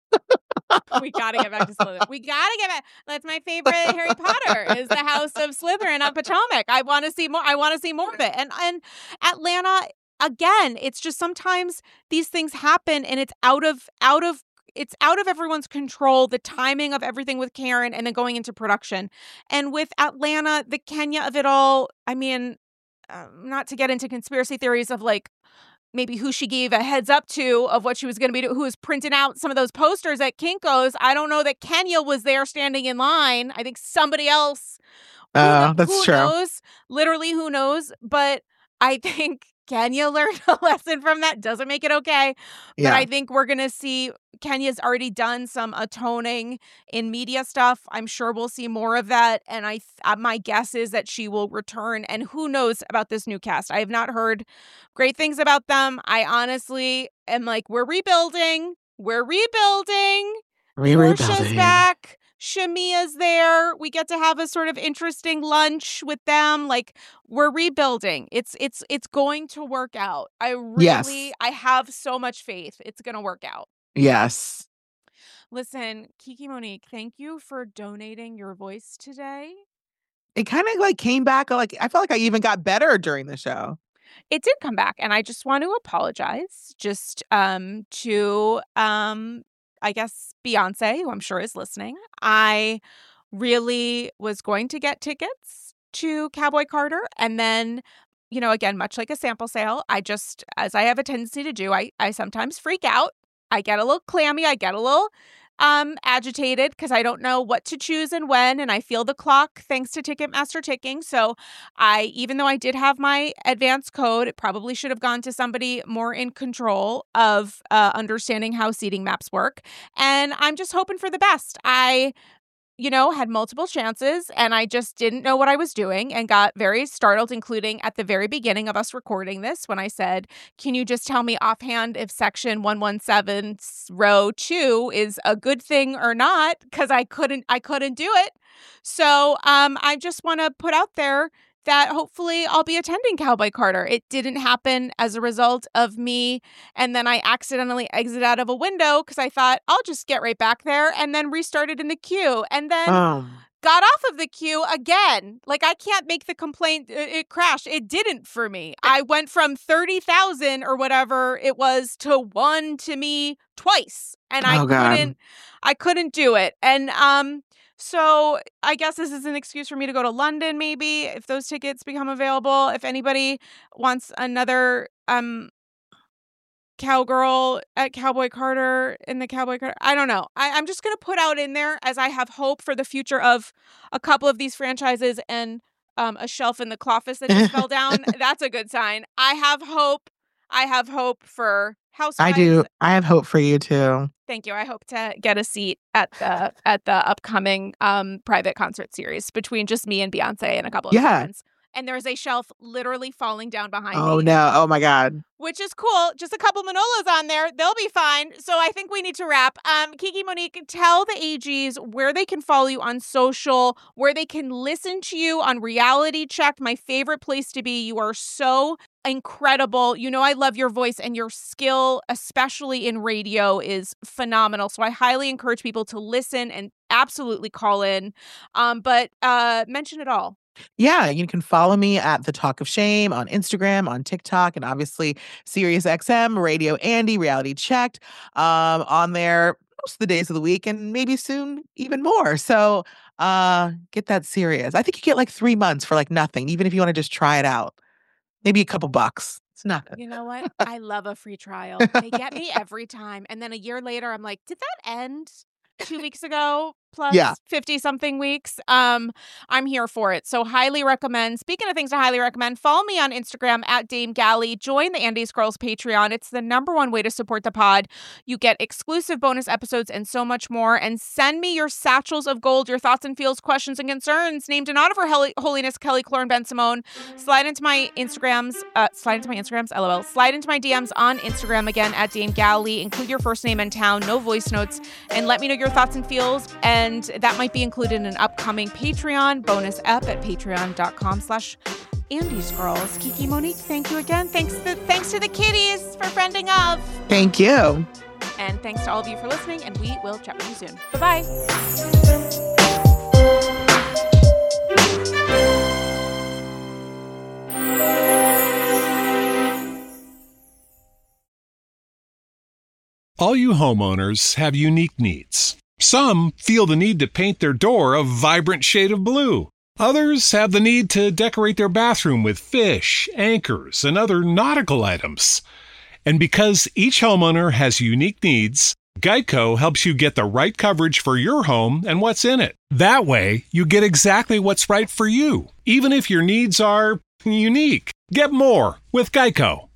S3: We got to get back to Slytherin. We got to get back. That's my favorite Harry Potter is the House of Slytherin on Potomac. I want to see more. I want to see more of it. And and Atlanta, again, it's just sometimes these things happen, and it's out of out of it's out of everyone's control, the timing of everything with Karen and then going into production. And with Atlanta, the Kenya of it all, I mean, uh, not to get into conspiracy theories of like maybe who she gave a heads up to of what she was going to be, who was printing out some of those posters at Kinko's. I don't know that Kenya was there standing in line. I think somebody else.
S4: Oh, uh,
S3: who,
S4: that's
S3: who
S4: true.
S3: knows? Literally, who knows? But I think Kenya learned a lesson from that. Doesn't make it okay. But
S4: Yeah.
S3: I think we're going to see Kenya's already done some atoning in media stuff. I'm sure we'll see more of that. And I, uh, my guess is that she will return. And who knows about this new cast? I have not heard great things about them. I honestly am like, we're rebuilding. We're rebuilding.
S4: We're
S3: Portia's
S4: rebuilding.
S3: back. Shamia's there. We get to have a sort of interesting lunch with them. Like, we're rebuilding. It's it's it's going to work out. I really,
S4: Yes.
S3: I have so much faith. It's going to work out.
S4: Yes.
S3: Listen, Kiki Monique, thank you for donating your voice today.
S4: It kind of like came back. Like, I felt like I even got better during the show.
S3: It did come back, and I just want to apologize just um, to, um, I guess, Beyonce, who I'm sure is listening. I really was going to get tickets to Cowboy Carter, and then, you know, again, much like a sample sale, I just, as I have a tendency to do, I, I sometimes freak out. I get a little clammy. I get a little um, agitated because I don't know what to choose and when, and I feel the clock thanks to Ticketmaster ticking. So I, even though I did have my advance code, it probably should have gone to somebody more in control of uh, understanding how seating maps work. And I'm just hoping for the best. I you know, had multiple chances, and I just didn't know what I was doing and got very startled, including at the very beginning of us recording this when I said, can you just tell me offhand if section one seventeen row two is a good thing or not? Because I couldn't, I couldn't do it. So um, I just want to put out there that hopefully I'll be attending Cowboy Carter. It didn't happen as a result of me, and then I accidentally exited out of a window because I thought I'll just get right back there, and then restarted in the queue, and then
S4: Um,
S3: got off of the queue again. Like, I can't make the complaint. It, it crashed. It didn't for me. I went from thirty thousand or whatever it was to one to me twice, and I
S4: Oh, God.
S3: couldn't, I couldn't do it. And, um, so I guess this is an excuse for me to go to London, maybe, if those tickets become available. If anybody wants another um cowgirl at Cowboy Carter in the Cowboy Carter, I don't know. I, I'm just going to put out in there, as I have hope for the future of a couple of these franchises and um, a shelf in the Cloffice that just fell down. That's a good sign. I have hope. I have hope for Housewives.
S4: I do. I have hope for you too.
S3: Thank you. I hope to get a seat at the at the upcoming um, private concert series between just me and Beyonce and a couple of
S4: Yeah.
S3: friends. And there is a shelf literally falling down behind
S4: Oh
S3: me,
S4: no. Oh my God.
S3: which is cool. Just a couple Manolos on there. They'll be fine. So I think we need to wrap. Um, Kiki Monique, tell the A Gs where they can follow you on social, where they can listen to you on Reality Check, my favorite place to be. You are so incredible. You know, I love your voice, and your skill, especially in radio, is phenomenal. So I highly encourage people to listen and absolutely call in. Um, but uh, mention it all.
S4: Yeah, you can follow me at The Talk of Shame on Instagram, on TikTok, and obviously SiriusXM, Radio Andy, Reality Checked, um, on there most of the days of the week, and maybe soon even more. So uh, get that serious. I think you get like three months for like nothing, even if you want to just try it out. Maybe a couple bucks. It's nothing.
S3: You know what? I love a free trial. They get me every time. And then a year later, I'm like, did that end two weeks ago? Plus
S4: Yeah.
S3: fifty something weeks. Um, I'm here for it. So highly recommend. Speaking of things to highly recommend, follow me on Instagram at Dame Galley. Join the Andy's Girls Patreon. It's the number one way to support the pod. You get exclusive bonus episodes and so much more. And send me your satchels of gold, your thoughts and feels, questions and concerns, named in honor of her Hel- Holiness Kelly Clorne Ben Simone. Slide into my Instagrams, uh, slide into my Instagrams, lol. Slide into my D Ms on Instagram again at Dame Galley. Include your first name and town, no voice notes, and let me know your thoughts and feels. And that might be included in an upcoming Patreon bonus ep at patreon.com slash Andy's Girls. Kiki Monique, thank you again. Thanks to, thanks to the kitties for friending up.
S4: Thank you.
S3: And thanks to all of you for listening, and we will chat with you soon. Bye-bye.
S6: All you homeowners have unique needs. Some feel the need to paint their door a vibrant shade of blue. Others have the need to decorate their bathroom with fish, anchors, and other nautical items. And because each homeowner has unique needs, Geico helps you get the right coverage for your home and what's in it. That way, you get exactly what's right for you, even if your needs are unique. Get more with Geico.